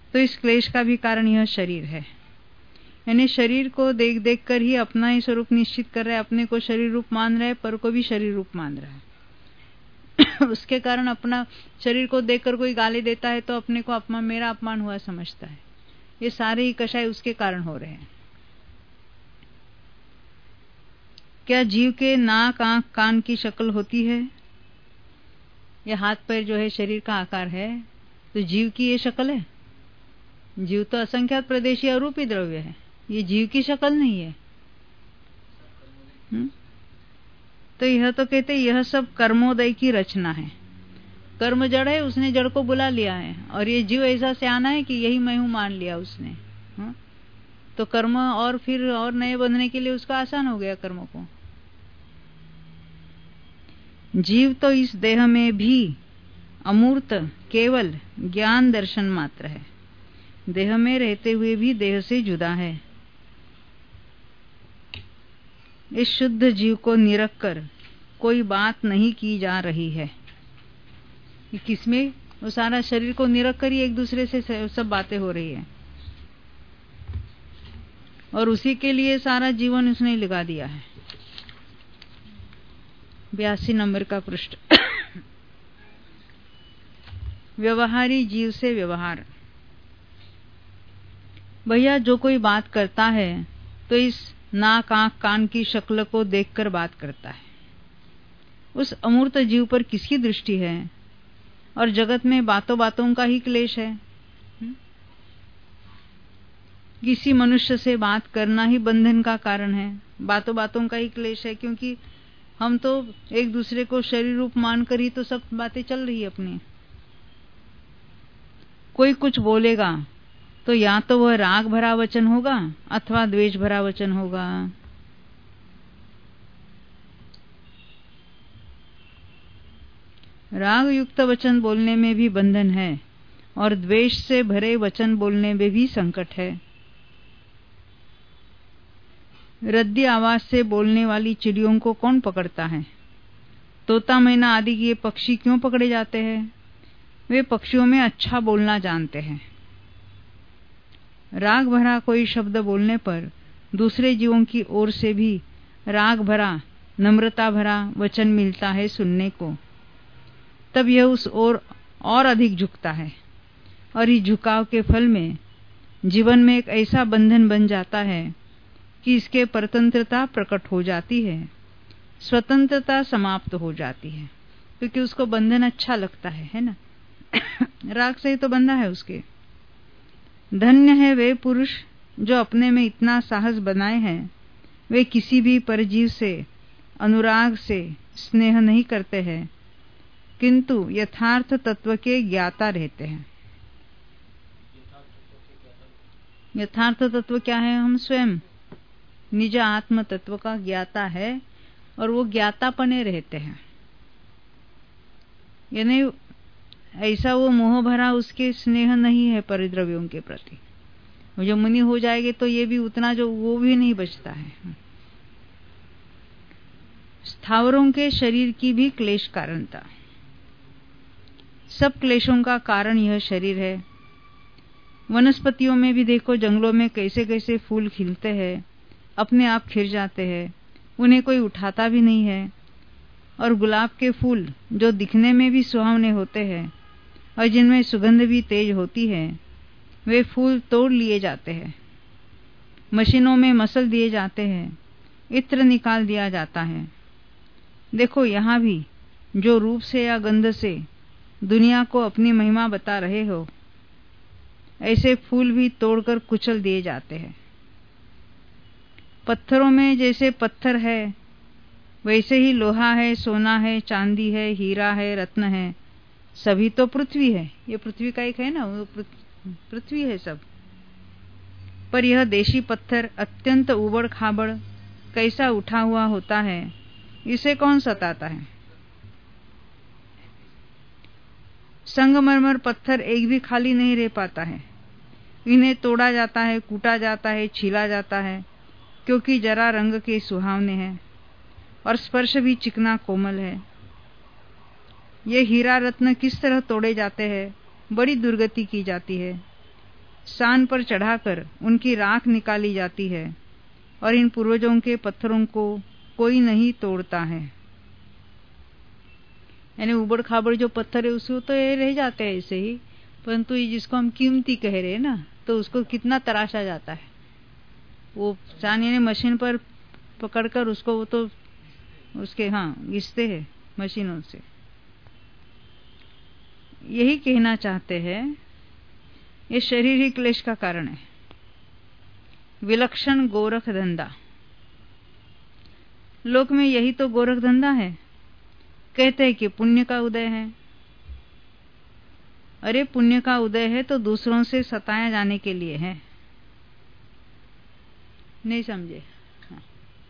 तो इस क्लेश का भी कारण यह शरीर है। यानी शरीर को देख देख कर ही अपना ही स्वरूप निश्चित कर रहा है, अपने को शरीर रूप मान रहा है, पर को भी शरीर रूप मान रहा है। उसके कारण अपना शरीर को देखकर कोई गाली देता है तो अपने को अपमान, मेरा अपमान हुआ समझता है। ये सारे ही कषाय उसके कारण हो रहे हैं। क्या जीव के नाक, आंख, कान की शक्ल होती है? यह हाथ पैर जो है शरीर का आकार है, तो जीव की ये शक्ल है? जीव तो असंख्यात प्रदेशी अरूपी द्रव्य है, ये जीव की शक्ल नहीं है। हुँ? तो यह तो कहते यह सब कर्मोदय की रचना है। कर्म जड़ है, उसने जड़ को बुला लिया है, और ये जीव ऐसा सियाना है कि यही मैं हूं मान लिया उसने। हुँ? तो कर्म और फिर और नए बंधने के लिए उसका आसान हो गया कर्मों को। जीव तो इस देह में भी अमूर्त केवल ज्ञान दर्शन मात्र है, देह में रहते हुए भी देह से जुदा है। इस शुद्ध जीव को निरख कर कोई बात नहीं की जा रही है। किसमें? वो सारा शरीर को निरख कर ही एक दूसरे से सब बातें हो रही है, और उसी के लिए सारा जीवन उसने लगा दिया है। बयासी नंबर का पृष्ठ। व्यवहारी जीव से व्यवहार। भैया जो कोई बात करता है तो इस नाक, आंख, कान की शक्ल को देखकर बात करता है। उस अमूर्त जीव पर किसकी दृष्टि है? और जगत में बातों बातों का ही क्लेश है। किसी मनुष्य से बात करना ही बंधन का कारण है, बातों बातों का ही क्लेश है, क्योंकि हम तो एक दूसरे को शरीर रूप मानकर ही तो सब बातें चल रही है अपनी। कोई कुछ बोलेगा तो या तो वह राग भरा वचन होगा अथवा द्वेष भरा वचन होगा। राग युक्त वचन बोलने में भी बंधन है, और द्वेष से भरे वचन बोलने में भी संकट है। रद्दी आवाज से बोलने वाली चिड़ियों को कौन पकड़ता है? तोता, मैना आदि ये पक्षी क्यों पकड़े जाते हैं? वे पक्षियों में अच्छा बोलना जानते हैं। राग भरा कोई शब्द बोलने पर दूसरे जीवों की ओर से भी राग भरा, नम्रता भरा वचन मिलता है सुनने को, तब यह उस ओर और अधिक झुकता है, और इस झुकाव के फल में जीवन में एक ऐसा बंधन बन जाता है कि इसके परतंत्रता प्रकट हो जाती है, स्वतंत्रता समाप्त हो जाती है, क्योंकि उसको बंधन अच्छा लगता है, है ना? राग से ही तो बंधा है उसके। धन्य है वे पुरुष जो अपने में इतना साहस बनाए हैं, वे किसी भी परजीव से अनुराग से स्नेह नहीं करते हैं, किंतु यथार्थ तत्व के ज्ञाता रहते हैं। यथार्थ तत्व क्या है? हम स्वयं निज आत्म तत्व का ज्ञाता है, और वो ज्ञातापने रहते हैं। यानी ऐसा वो मोह भरा उसके स्नेह नहीं है परिद्रव्यों के प्रति। वो जो मुनि हो जाएंगे तो ये भी उतना जो वो भी नहीं बचता है। स्थावरों के शरीर की भी क्लेश कारणता। सब क्लेशों का कारण यह शरीर है। वनस्पतियों में भी देखो, जंगलों में कैसे कैसे फूल खिलते हैं, अपने आप खिल जाते हैं, उन्हें कोई उठाता भी नहीं है। और गुलाब के फूल जो दिखने में भी सुहावने होते हैं और जिनमें सुगंध भी तेज होती है, वे फूल तोड़ लिए जाते हैं, मशीनों में मसल दिए जाते हैं, इत्र निकाल दिया जाता है। देखो यहाँ भी जो रूप से या गंध से दुनिया को अपनी महिमा बता रहे हो, ऐसे फूल भी तोड़कर कुचल दिए जाते हैं। पत्थरों में जैसे पत्थर है, वैसे ही लोहा है, सोना है, चांदी है, हीरा है, रत्न है, सभी तो पृथ्वी है। ये पृथ्वी का एक है ना, वो पृथ्वी है सब। पर यह देशी पत्थर अत्यंत उबड़ खाबड़ कैसा उठा हुआ होता है, इसे कौन सताता है? संगमरमर पत्थर एक भी खाली नहीं रह पाता है। इन्हें तोड़ा जाता है, कूटा जाता है, छीला जाता है, क्योंकि जरा रंग के सुहावने हैं और स्पर्श भी चिकना कोमल है। ये हीरा रत्न किस तरह तोड़े जाते हैं, बड़ी दुर्गति की जाती है। सान पर चढ़ाकर उनकी राख निकाली जाती है और इन पूर्वजों के पत्थरों को कोई नहीं तोड़ता है। यानी उबड़ खाबड़ जो पत्थर है उसको तो ये रह जाते हैं ऐसे ही, परंतु ये जिसको हम कीमती कह रहे हैं ना, तो उसको कितना तराशा जाता है। वो सान यानी मशीन पर पकड़कर उसको वो तो उसके हाँ घिसते हैं मशीनों से। यही कहना चाहते हैं ये शरीर ही क्लेश का कारण है। विलक्षण गोरख धंधा, लोक में यही तो गोरख धंधा है। कहते हैं कि पुण्य का उदय है। अरे पुण्य का उदय है तो दूसरों से सताया जाने के लिए है, नहीं समझे? हाँ।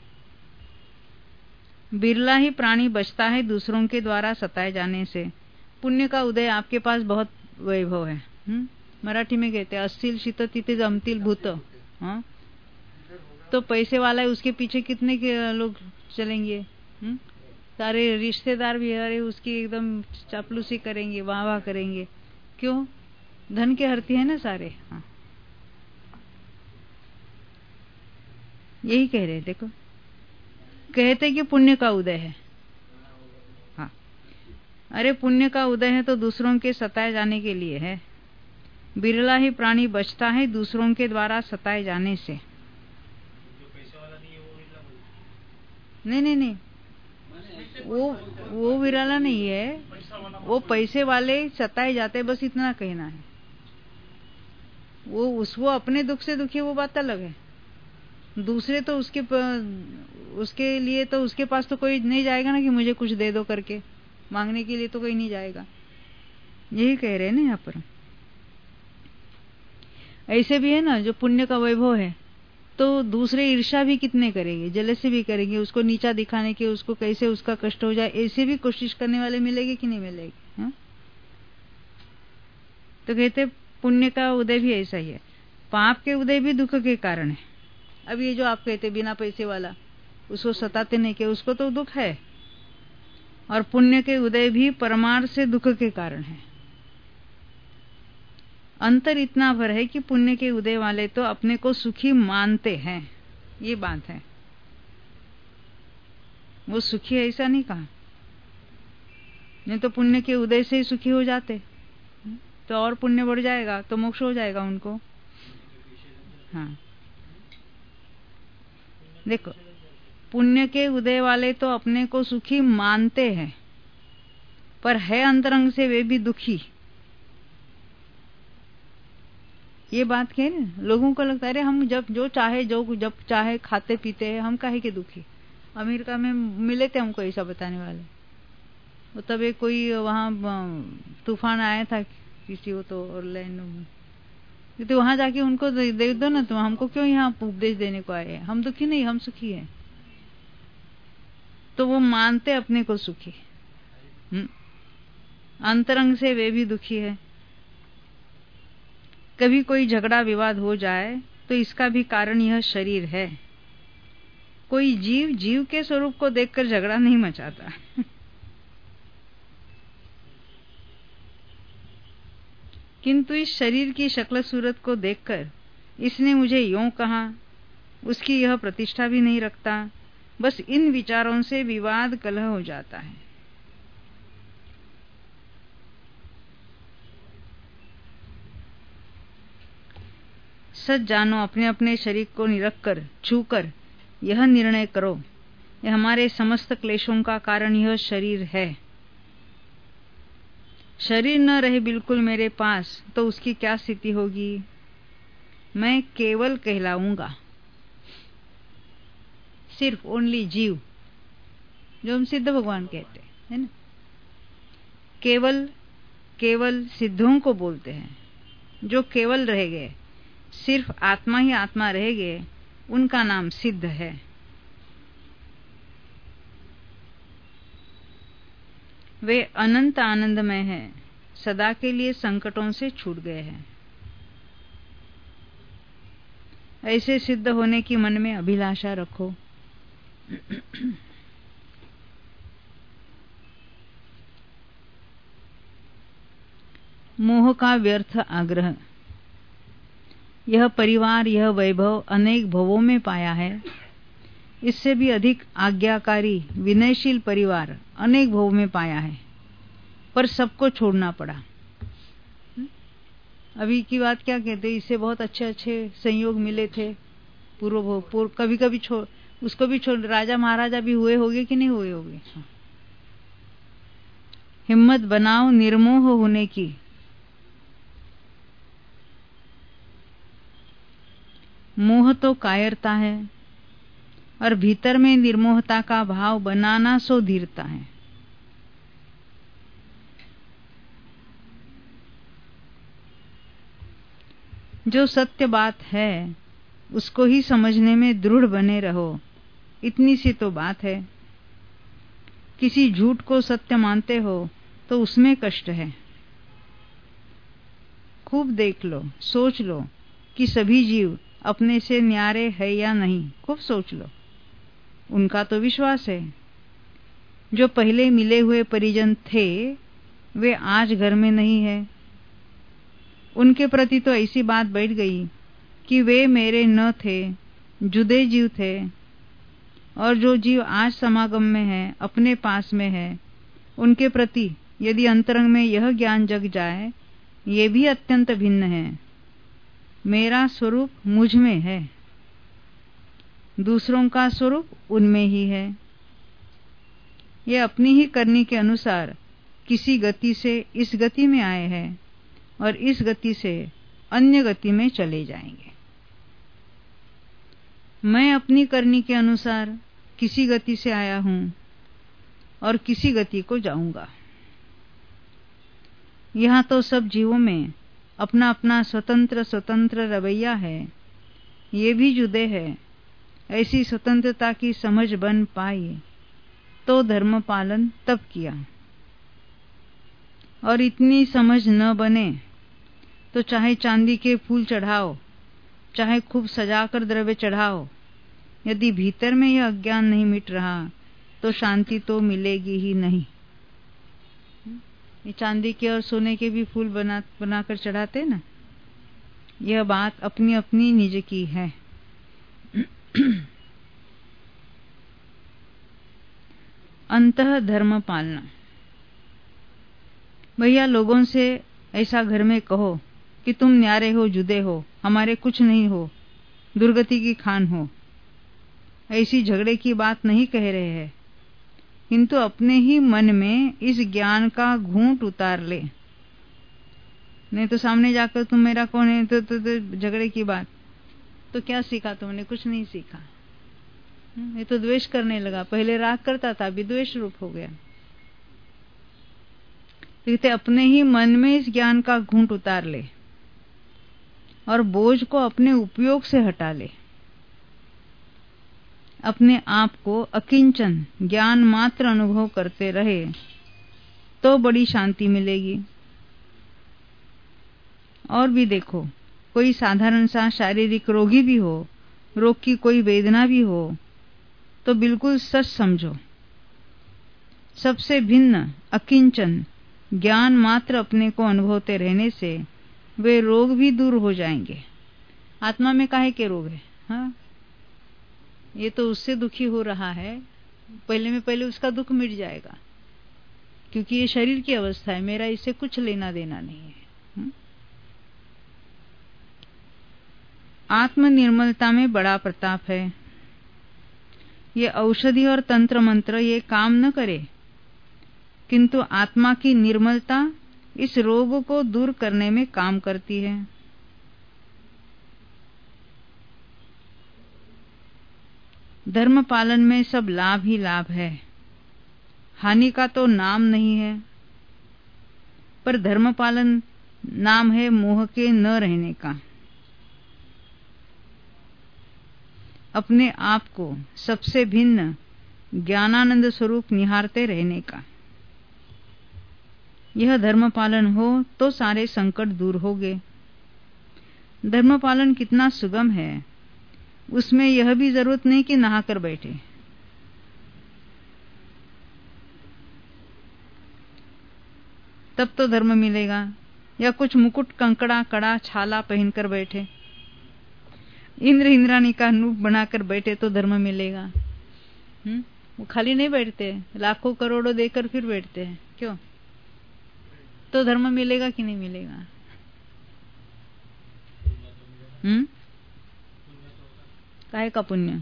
बिरला ही प्राणी बचता है दूसरों के द्वारा सताए जाने से। पुण्य का उदय, आपके पास बहुत वैभव है, हुँ? मराठी में कहते हैं अस्थिल शीत तिथे जमतील भूत। हाँ, तो पैसे वाला है उसके पीछे कितने के लोग चलेंगे, हुँ? सारे रिश्तेदार भी अरे उसकी एकदम चापलूसी करेंगे, वाह वाह करेंगे। क्यों? धन के हरती है ना सारे। हाँ, यही कह रहे, देखो कहते कि पुण्य का उदय है। हाँ, अरे पुण्य का उदय है तो दूसरों के सताए जाने के लिए है। बिरला ही प्राणी बचता है दूसरों के द्वारा सताए जाने से। नहीं नहीं नहीं, वो वो विरला नहीं है, वो पैसे वाले सताए जाते, बस इतना कहना है। वो उस वो अपने दुख से दुखी, वो बात अलग है। दूसरे तो उसके उसके लिए तो उसके पास तो कोई नहीं जाएगा ना कि मुझे कुछ दे दो करके मांगने के लिए, तो कोई नहीं जाएगा। यही कह रहे हैं ना यहाँ पर। ऐसे भी है ना, जो पुण्य का वैभव है तो दूसरे ईर्ष्या भी कितने करेंगे, जलसी भी करेंगे, उसको नीचा दिखाने के, उसको कैसे उसका कष्ट हो जाए, ऐसे भी कोशिश करने वाले मिलेंगे कि नहीं मिलेंगे। हाँ? तो कहते पुण्य का उदय भी ऐसा ही है। पाप के उदय भी दुख के कारण है। अब ये जो आप कहते बिना पैसे वाला, उसको सताते नहीं के, उसको तो दुख है। और पुण्य के उदय भी परमार्थ से दुख के कारण है। अंतर इतना भर है कि पुण्य के उदय वाले तो अपने को सुखी मानते हैं, ये बात है। वो सुखी है ऐसा नहीं कहा, नहीं तो पुण्य के उदय से ही सुखी हो जाते, तो और पुण्य बढ़ जाएगा तो मोक्ष हो जाएगा उनको। हाँ, देखो पुण्य के उदय वाले तो अपने को सुखी मानते हैं, पर है अंतरंग से वे भी दुखी। ये बात कह रहे, लोगों को लगता है अरे हम जब जो चाहे जो जब चाहे खाते पीते हैं, हम काहे के दुखी। अमेरिका में मिले थे हमको ऐसा बताने वाले। वो तब एक कोई वहाँ तूफान आया था किसी वो तो ऑरलैंडो में, तो वहां जाके उनको दे, दे दो ना, तो हमको क्यों यहाँ उपदेश देने को आए हैं, हम दुखी नहीं, हम सुखी हैं। तो वो मानते अपने को सुखी, अंतरंग से वे भी दुखी है। कभी कोई झगड़ा विवाद हो जाए तो इसका भी कारण यह शरीर है। कोई जीव जीव के स्वरूप को देखकर झगड़ा नहीं मचाता। किंतु इस शरीर की शक्ल सूरत को देखकर इसने मुझे यूं कहा, उसकी यह प्रतिष्ठा भी नहीं रखता। बस इन विचारों से विवाद कलह हो जाता है। सच जानो, अपने अपने शरीर को निरख कर छूकर यह निर्णय करो, यह हमारे समस्त क्लेशों का कारण यह शरीर है। शरीर न रहे बिल्कुल मेरे पास तो उसकी क्या स्थिति होगी। मैं केवल कहलाऊंगा, सिर्फ ओनली जीव, जो हम सिद्ध भगवान कहते हैं, है ना। केवल केवल सिद्धों को बोलते हैं, जो केवल रह गए, सिर्फ आत्मा ही आत्मा रह गए, उनका नाम सिद्ध है। वे अनंत आनंदमय हैं, सदा के लिए संकटों से छूट गए हैं। ऐसे सिद्ध होने की मन में अभिलाषा रखो। मोह का व्यर्थ आग्रह। यह परिवार, यह वैभव अनेक भवों में पाया है। इससे भी अधिक आज्ञाकारी विनयशील परिवार अनेक भवों में पाया है, पर सबको छोड़ना पड़ा। अभी की बात क्या कहते, इससे बहुत अच्छे अच्छे संयोग मिले थे पूर्व भोग, पूर्व कभी कभी छोड़ उसको भी छोड़, राजा महाराजा भी हुए होंगे कि नहीं हुए होंगे। हिम्मत बनाओ निर्मोह होने की। मोह तो कायरता है और भीतर में निर्मोहता का भाव बनाना सो धीरता है। जो सत्य बात है उसको ही समझने में दृढ़ बने रहो, इतनी सी तो बात है। किसी झूठ को सत्य मानते हो तो उसमें कष्ट है। खूब देख लो, सोच लो कि सभी जीव अपने से न्यारे है या नहीं, खूब सोच लो। उनका तो विश्वास है। जो पहले मिले हुए परिजन थे वे आज घर में नहीं है। उनके प्रति तो ऐसी बात बैठ गई कि वे मेरे न थे, जुदे जीव थे। और जो जीव आज समागम में है, अपने पास में है, उनके प्रति यदि अंतरंग में यह ज्ञान जग जाए, ये भी अत्यंत भिन्न है। मेरा स्वरूप मुझ में है, दूसरों का स्वरूप उनमें ही है। ये अपनी ही करनी के अनुसार किसी गति से इस गति में आए हैं और इस गति से अन्य गति में चले जाएंगे। मैं अपनी करनी के अनुसार किसी गति से आया हूं और किसी गति को जाऊंगा। यहां तो सब जीवों में अपना अपना स्वतंत्र स्वतंत्र रवैया है, ये भी जुदे है। ऐसी स्वतंत्रता की समझ बन पाई तो धर्म पालन तब किया, और इतनी समझ न बने तो चाहे चांदी के फूल चढ़ाओ, चाहे खूब सजाकर द्रव्य चढ़ाओ, यदि भीतर में यह अज्ञान नहीं मिट रहा तो शांति तो मिलेगी ही नहीं। ये चांदी के और सोने के भी फूल बना बनाकर चढ़ाते ना, यह बात अपनी अपनी निज की है। अंतः धर्म पालना। भैया लोगों से ऐसा घर में कहो कि तुम न्यारे हो, जुदे हो, हमारे कुछ नहीं हो, दुर्गति की खान हो, ऐसी झगड़े की बात नहीं कह रहे हैं, किंतु अपने ही मन में इस ज्ञान का घूंट उतार ले। नहीं तो सामने जाकर तुम मेरा कौन है तो, तो, तो झगड़े की बात। तो क्या सीखा तुमने? कुछ नहीं सीखा। ये तो द्वेष करने लगा। पहले राग करता था, अभी द्वेष रूप हो गया। तो अपने ही मन में इस ज्ञान का घूंट उतार ले और बोझ को अपने उपयोग से हटा ले। अपने आप को अकिंचन ज्ञान मात्र अनुभव करते रहे तो बड़ी शांति मिलेगी। और भी देखो, कोई साधारण सा शारीरिक रोगी भी हो, रोग की कोई वेदना भी हो, तो बिल्कुल सच समझो, सबसे भिन्न अकिंचन ज्ञान मात्र अपने को अनुभवते रहने से वे रोग भी दूर हो जाएंगे। आत्मा में काहे के रोग है? हाँ, ये तो उससे दुखी हो रहा है, पहले में पहले उसका दुख मिट जाएगा, क्योंकि ये शरीर की अवस्था है, मेरा इससे कुछ लेना देना नहीं है। हुँ? आत्म निर्मलता में बड़ा प्रताप है। ये औषधि और तंत्र मंत्र ये काम न करे, किंतु आत्मा की निर्मलता इस रोग को दूर करने में काम करती है। धर्म पालन में सब लाभ ही लाभ है, हानि का तो नाम नहीं है। पर धर्म पालन नाम है मोह के न रहने का, अपने आप को सबसे भिन्न ज्ञानानंद स्वरूप निहारते रहने का। यह धर्म पालन हो तो सारे संकट दूर होंगे। धर्म पालन कितना सुगम है, उसमें यह भी जरूरत नहीं कि नहाकर बैठे। तब तो धर्म मिलेगा, या कुछ मुकुट कंकड़ा कड़ा छाला पहनकर बैठे, इंद्र इंद्राणी का रूप बनाकर बैठे तो धर्म मिलेगा। हम्म वो खाली नहीं बैठते, लाखों करोड़ों देकर फिर बैठते हैं। क्यों? तो धर्म मिलेगा कि नहीं मिलेगा? हम्म काहे का पुण्य?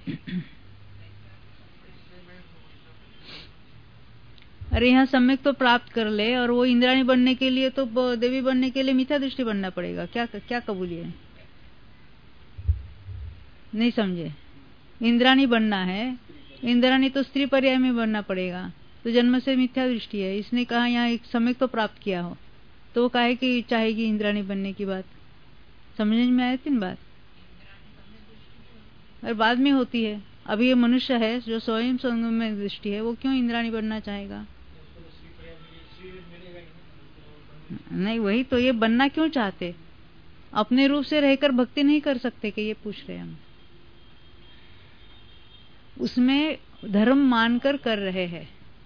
अरे यहाँ सम्यक तो प्राप्त कर ले, और वो इंद्राणी बनने के लिए तो देवी बनने के लिए मिथ्या दृष्टि बनना पड़ेगा। क्या क्या कबूलिए? नहीं समझे? इंद्राणी बनना है, इंद्राणी तो स्त्री पर्याय में बनना पड़ेगा, तो जन्म से मिथ्या दृष्टि है। इसने कहा यहाँ एक सम्यक तो प्राप्त किया हो, तो वो काहे की चाहेगी इंद्राणी बनने की बात? समझ में आया तीन बात? और बाद में होती है। अभी ये मनुष्य है जो स्वयं संगम में दृष्टि है, वो क्यों इंद्राणी बनना चाहेगा? नहीं, वही तो, ये बनना क्यों चाहते? अपने रूप से रहकर भक्ति नहीं कर सकते कि ये पूछ रहे हम। उसमें धर्म मानकर कर रहे हैं।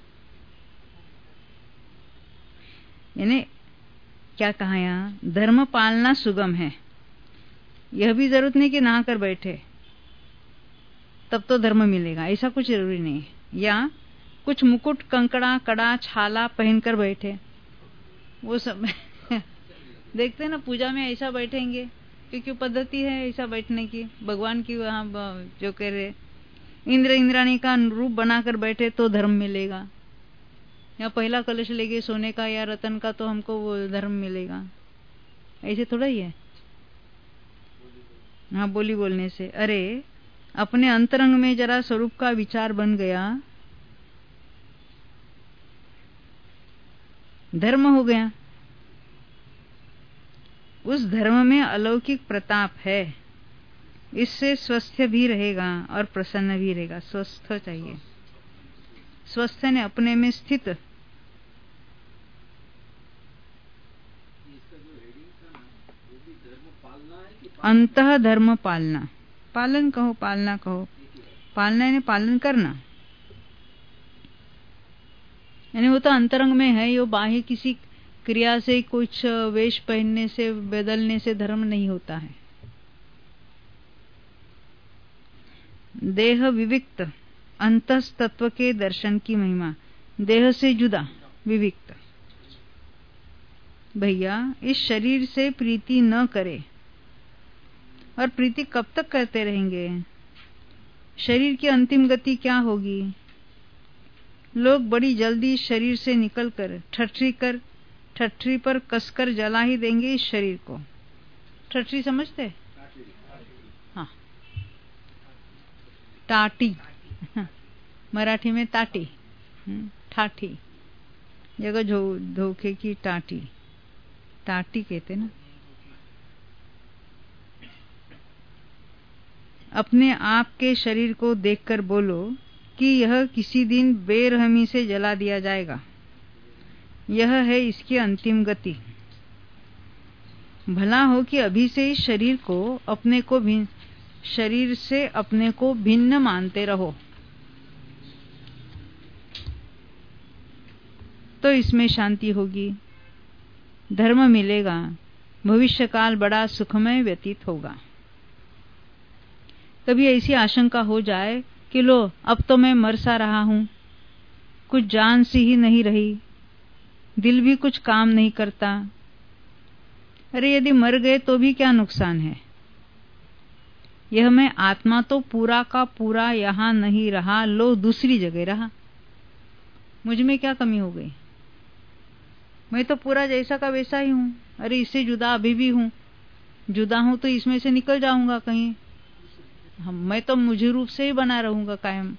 यानी क्या कहा यहाँ? धर्म पालना सुगम है। यह भी जरूरत नहीं कि नहा कर बैठे तब तो धर्म मिलेगा, ऐसा कुछ जरूरी नहीं है। या कुछ मुकुट कंकड़ा कड़ा छाला पहनकर बैठे, वो सब देखते ना पूजा में ऐसा बैठेंगे क्योंकि पद्धति है ऐसा बैठने की, भगवान की। वहां जो कह रहे इंद्र इंद्राणी का रूप बनाकर बैठे तो धर्म मिलेगा, या पहला कलश लेके सोने का या रतन का तो हमको वो धर्म मिलेगा, ऐसे थोड़ा ही है। हाँ, बोली बोलने से। अरे अपने अंतरंग में जरा स्वरूप का विचार बन गया, धर्म हो गया। उस धर्म में अलौकिक प्रताप है, इससे स्वस्थ भी रहेगा और प्रसन्न भी रहेगा। स्वस्थ चाहिए, स्वस्थ ने अपने में स्थित। अंतः धर्म पालना, पालन कहो पालना कहो, पालना यानी पालन करना, यानी वो तो अंतरंग में है। ये बाह्य किसी क्रिया से, कुछ वेश पहनने से, बदलने से धर्म नहीं होता है। देह विविक्त, अंतस तत्व के दर्शन की महिमा। देह से जुदा, विविक्त। भैया इस शरीर से प्रीति न करे, और प्रीति कब तक करते रहेंगे? शरीर की अंतिम गति क्या होगी? लोग बड़ी जल्दी शरीर से निकलकर ठठरी कर ठठरी पर कसकर जला ही देंगे इस शरीर को। ठठरी समझते? हाँ, टाटी, मराठी में टाटी, ठाठी, जगह धोखे की टाटी, टाटी कहते ना। अपने आप के शरीर को देखकर बोलो कि यह किसी दिन बेरहमी से जला दिया जाएगा। यह है इसकी अंतिम गति। भला हो कि अभी से इस शरीर को अपने को भिन्न शरीर से अपने को भिन्न मानते रहो, तो इसमें शांति होगी, धर्म मिलेगा, भविष्य काल बड़ा सुखमय व्यतीत होगा। कभी ऐसी आशंका हो जाए कि लो अब तो मैं मर सा रहा हूं, कुछ जान सी ही नहीं रही, दिल भी कुछ काम नहीं करता। अरे यदि मर गए तो भी क्या नुकसान है? यह मैं आत्मा तो पूरा का पूरा यहां नहीं रहा, लो दूसरी जगह रहा, मुझ में क्या कमी हो गई? मैं तो पूरा जैसा का वैसा ही हूं। अरे इससे जुदा अभी भी हूं, जुदा हूं तो इसमें से निकल जाऊंगा कहीं। हम मैं तो मुझे रूप से ही बना रहूंगा कायम।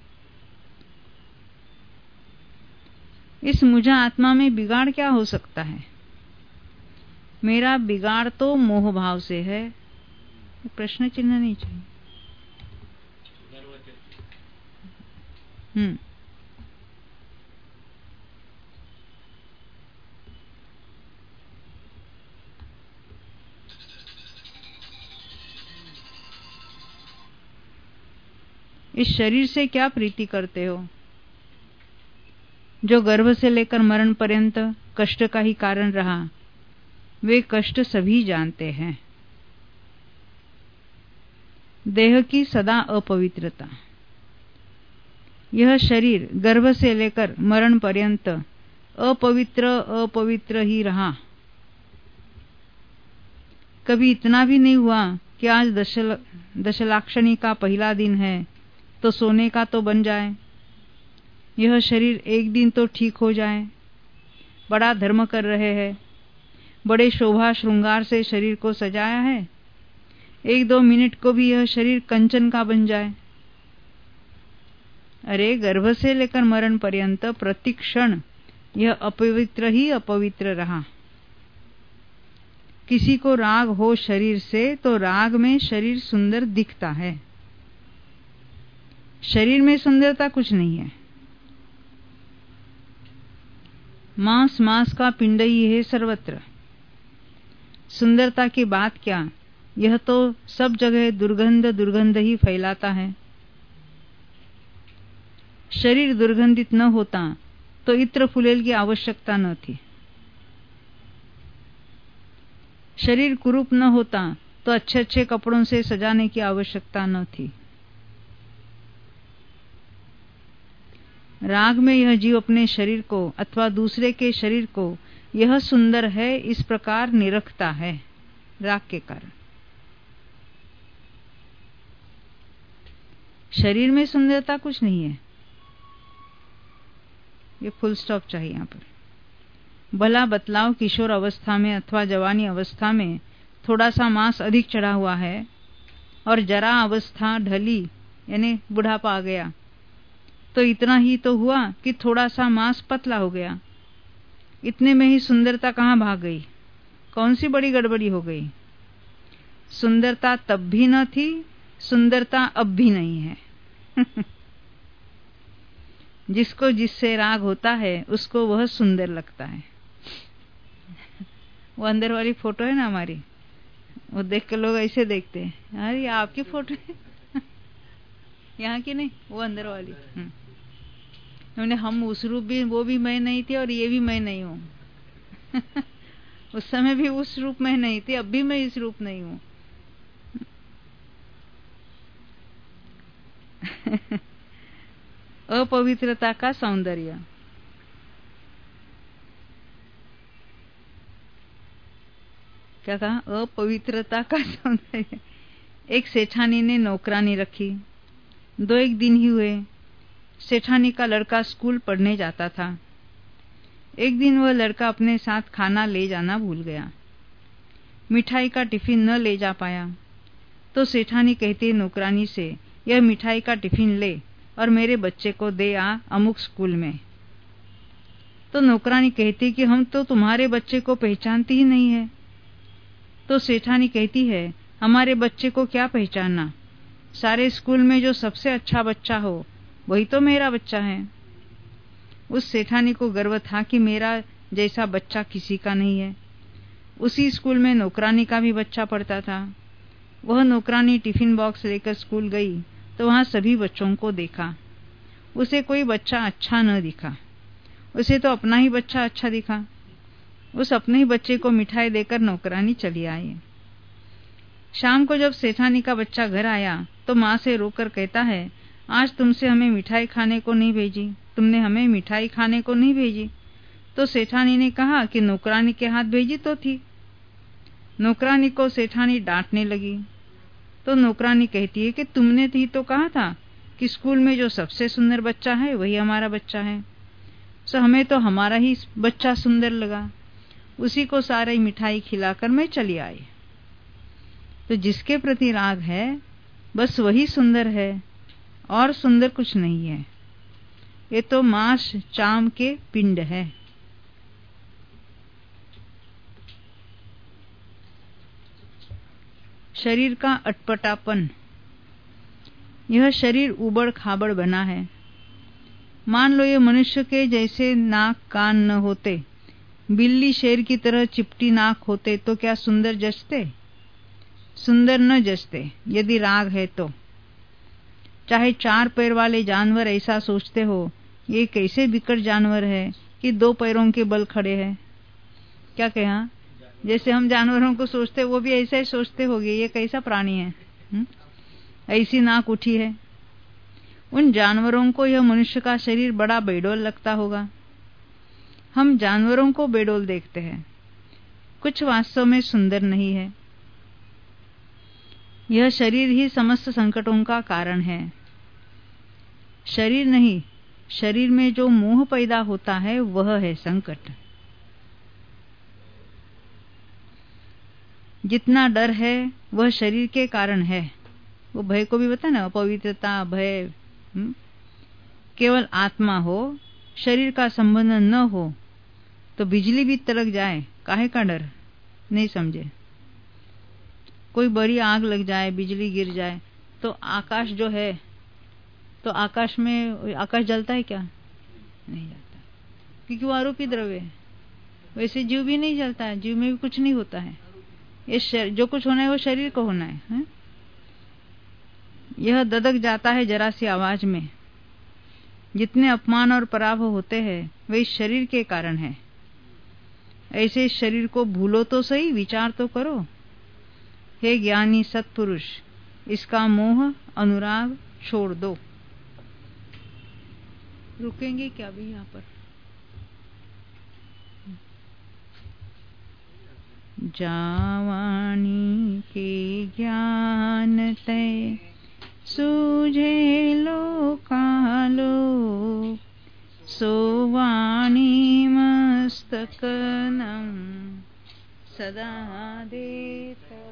इस मुझे आत्मा में बिगाड़ क्या हो सकता है? मेरा बिगाड़ तो मोह भाव से है। प्रश्न चिन्ह नहीं चाहिए। हम्म इस शरीर से क्या प्रीति करते हो, जो गर्भ से लेकर मरण पर्यंत कष्ट का ही कारण रहा? वे कष्ट सभी जानते हैं। देह की सदा अपवित्रता। यह शरीर गर्भ से लेकर मरण पर्यंत अपवित्र अपवित्र ही रहा। कभी इतना भी नहीं हुआ कि आज दशल, दशलाक्षणी का पहला दिन है तो सोने का तो बन जाए, यह शरीर एक दिन तो ठीक हो जाए। बड़ा धर्म कर रहे हैं, बड़े शोभा श्रृंगार से शरीर को सजाया है, एक दो मिनट को भी यह शरीर कंचन का बन जाए। अरे गर्भ से लेकर मरण पर्यंत प्रतिक्षण यह अपवित्र ही अपवित्र रहा। किसी को राग हो शरीर से तो राग में शरीर सुंदर दिखता है। शरीर में सुंदरता कुछ नहीं है। मांस मांस का पिंड ही है सर्वत्र। सुंदरता की बात क्या, यह तो सब जगह दुर्गंध दुर्गंध ही फैलाता है। शरीर दुर्गंधित न होता तो इत्र फुलेल की आवश्यकता न थी। शरीर कुरूप न होता तो अच्छे अच्छे कपड़ों से सजाने की आवश्यकता न थी। राग में यह जीव अपने शरीर को अथवा दूसरे के शरीर को यह सुंदर है इस प्रकार निरखता है, राग के कारण। शरीर में सुंदरता कुछ नहीं है। ये फुल स्टॉप चाहिए यहाँ पर। भला बतलाओ, किशोर अवस्था में अथवा जवानी अवस्था में थोड़ा सा मांस अधिक चढ़ा हुआ है और जरा अवस्था ढली यानी बुढ़ापा आ गया तो इतना ही तो हुआ कि थोड़ा सा मांस पतला हो गया। इतने में ही सुंदरता कहाँ भाग गई? कौन सी बड़ी गड़बड़ी हो गई? सुंदरता तब भी न थी, सुंदरता अब भी नहीं है। जिसको जिससे राग होता है उसको वह सुंदर लगता है। वो अंदर वाली फोटो है ना हमारी, वो देख के लोग ऐसे देखते हैं, अरे ये आपकी फोटो है। यहाँ की नहीं, वो अंदर वाली। हमने हम उस रूप भी, वो भी मैं नहीं थी और ये भी मैं नहीं हूँ। उस समय भी उस रूप में नहीं थी, अब भी मैं इस रूप नहीं हूँ। अपवित्रता का सौंदर्य। क्या कहा? अपवित्रता का सौंदर्य। एक सेठानी ने नौकरानी रखी। दो एक दिन ही हुए। सेठानी का लड़का स्कूल पढ़ने जाता था। एक दिन वह लड़का अपने साथ खाना ले जाना भूल गया। मिठाई का टिफिन न ले जा पाया तो सेठानी कहती नौकरानी से, यह मिठाई का टिफिन ले और मेरे बच्चे को दे आ अमुक स्कूल में। तो नौकरानी कहती कि हम तो तुम्हारे बच्चे को पहचानती ही नहीं है। तो सेठानी कहती है, हमारे बच्चे को क्या पहचानना, सारे स्कूल में जो सबसे अच्छा बच्चा हो वही तो मेरा बच्चा है। उस सेठानी को गर्व था कि मेरा जैसा बच्चा किसी का नहीं है। उसी स्कूल में नौकरानी का भी बच्चा पढ़ता था। वह नौकरानी टिफिन बॉक्स लेकर स्कूल गई तो वहां सभी बच्चों को देखा। उसे कोई बच्चा अच्छा न दिखा, उसे तो अपना ही बच्चा अच्छा दिखा। उस अपने ही बच्चे को मिठाई देकर नौकरानी चली आई। शाम को जब सेठानी का बच्चा घर आया तो माँ से रोकर कहता है, आज तुमसे हमें मिठाई खाने को नहीं भेजी, तुमने हमें मिठाई खाने को नहीं भेजी। तो सेठानी ने कहा कि नौकरानी के हाथ भेजी तो थी। नौकरानी को सेठानी डांटने लगी तो नौकरानी कहती है कि तुमने ही तो कहा था कि स्कूल में जो सबसे सुंदर बच्चा है वही हमारा बच्चा है। सो हमें तो हमारा ही बच्चा सुंदर लगा, उसी को सारी मिठाई खिलाकर मैं चली आई। तो जिसके प्रति राग है बस वही सुंदर है और सुंदर कुछ नहीं है। ये तो मांस चाम के पिंड है। शरीर का अटपटापन। यह शरीर उबड़ खाबड़ बना है। मान लो ये मनुष्य के जैसे नाक कान न होते, बिल्ली शेर की तरह चिपटी नाक होते तो क्या सुंदर जचते? सुंदर न जचते यदि राग है तो। चाहे चार पैर वाले जानवर ऐसा सोचते हो, ये कैसे बिकट जानवर है कि दो पैरों के बल खड़े हैं। क्या कहा? जैसे हम जानवरों को सोचते वो भी ऐसा ही सोचते होंगे, ये कैसा प्राणी है। हुँ? ऐसी नाक उठी है। उन जानवरों को यह मनुष्य का शरीर बड़ा बेडोल लगता होगा। हम जानवरों को बेडोल देखते हैं, कुछ वास्तव में सुंदर नहीं है। यह शरीर ही समस्त संकटों का कारण है। शरीर नहीं, शरीर में जो मोह पैदा होता है वह है संकट। जितना डर है वह शरीर के कारण है। वो भय को भी बता ना, अपवित्रता, भय। हुँ? केवल आत्मा हो, शरीर का संबंध न हो तो बिजली भी तड़क जाए, काहे का डर? नहीं समझे। कोई बड़ी आग लग जाए, बिजली गिर जाए तो आकाश जो है, तो आकाश में आकाश जलता है क्या? नहीं जलता, क्योंकि वो आरोपी द्रव्य है। वैसे जीव भी नहीं जलता है, जीव में भी कुछ नहीं होता है। ये जो कुछ होना है वो शरीर को होना है, है? यह ददक जाता है जरा सी आवाज में। जितने अपमान और पराभव होते हैं वे इस शरीर के कारण है। ऐसे इस शरीर को भूलो तो सही, विचार तो करो। हे ज्ञानी सत्पुरुष, इसका मोह अनुराग छोड़ दो। रुकेंगे क्या भी यहाँ पर? जावानी के ज्ञान तय सूझे लो कालो, सोवाणी मस्तक नम सदा देत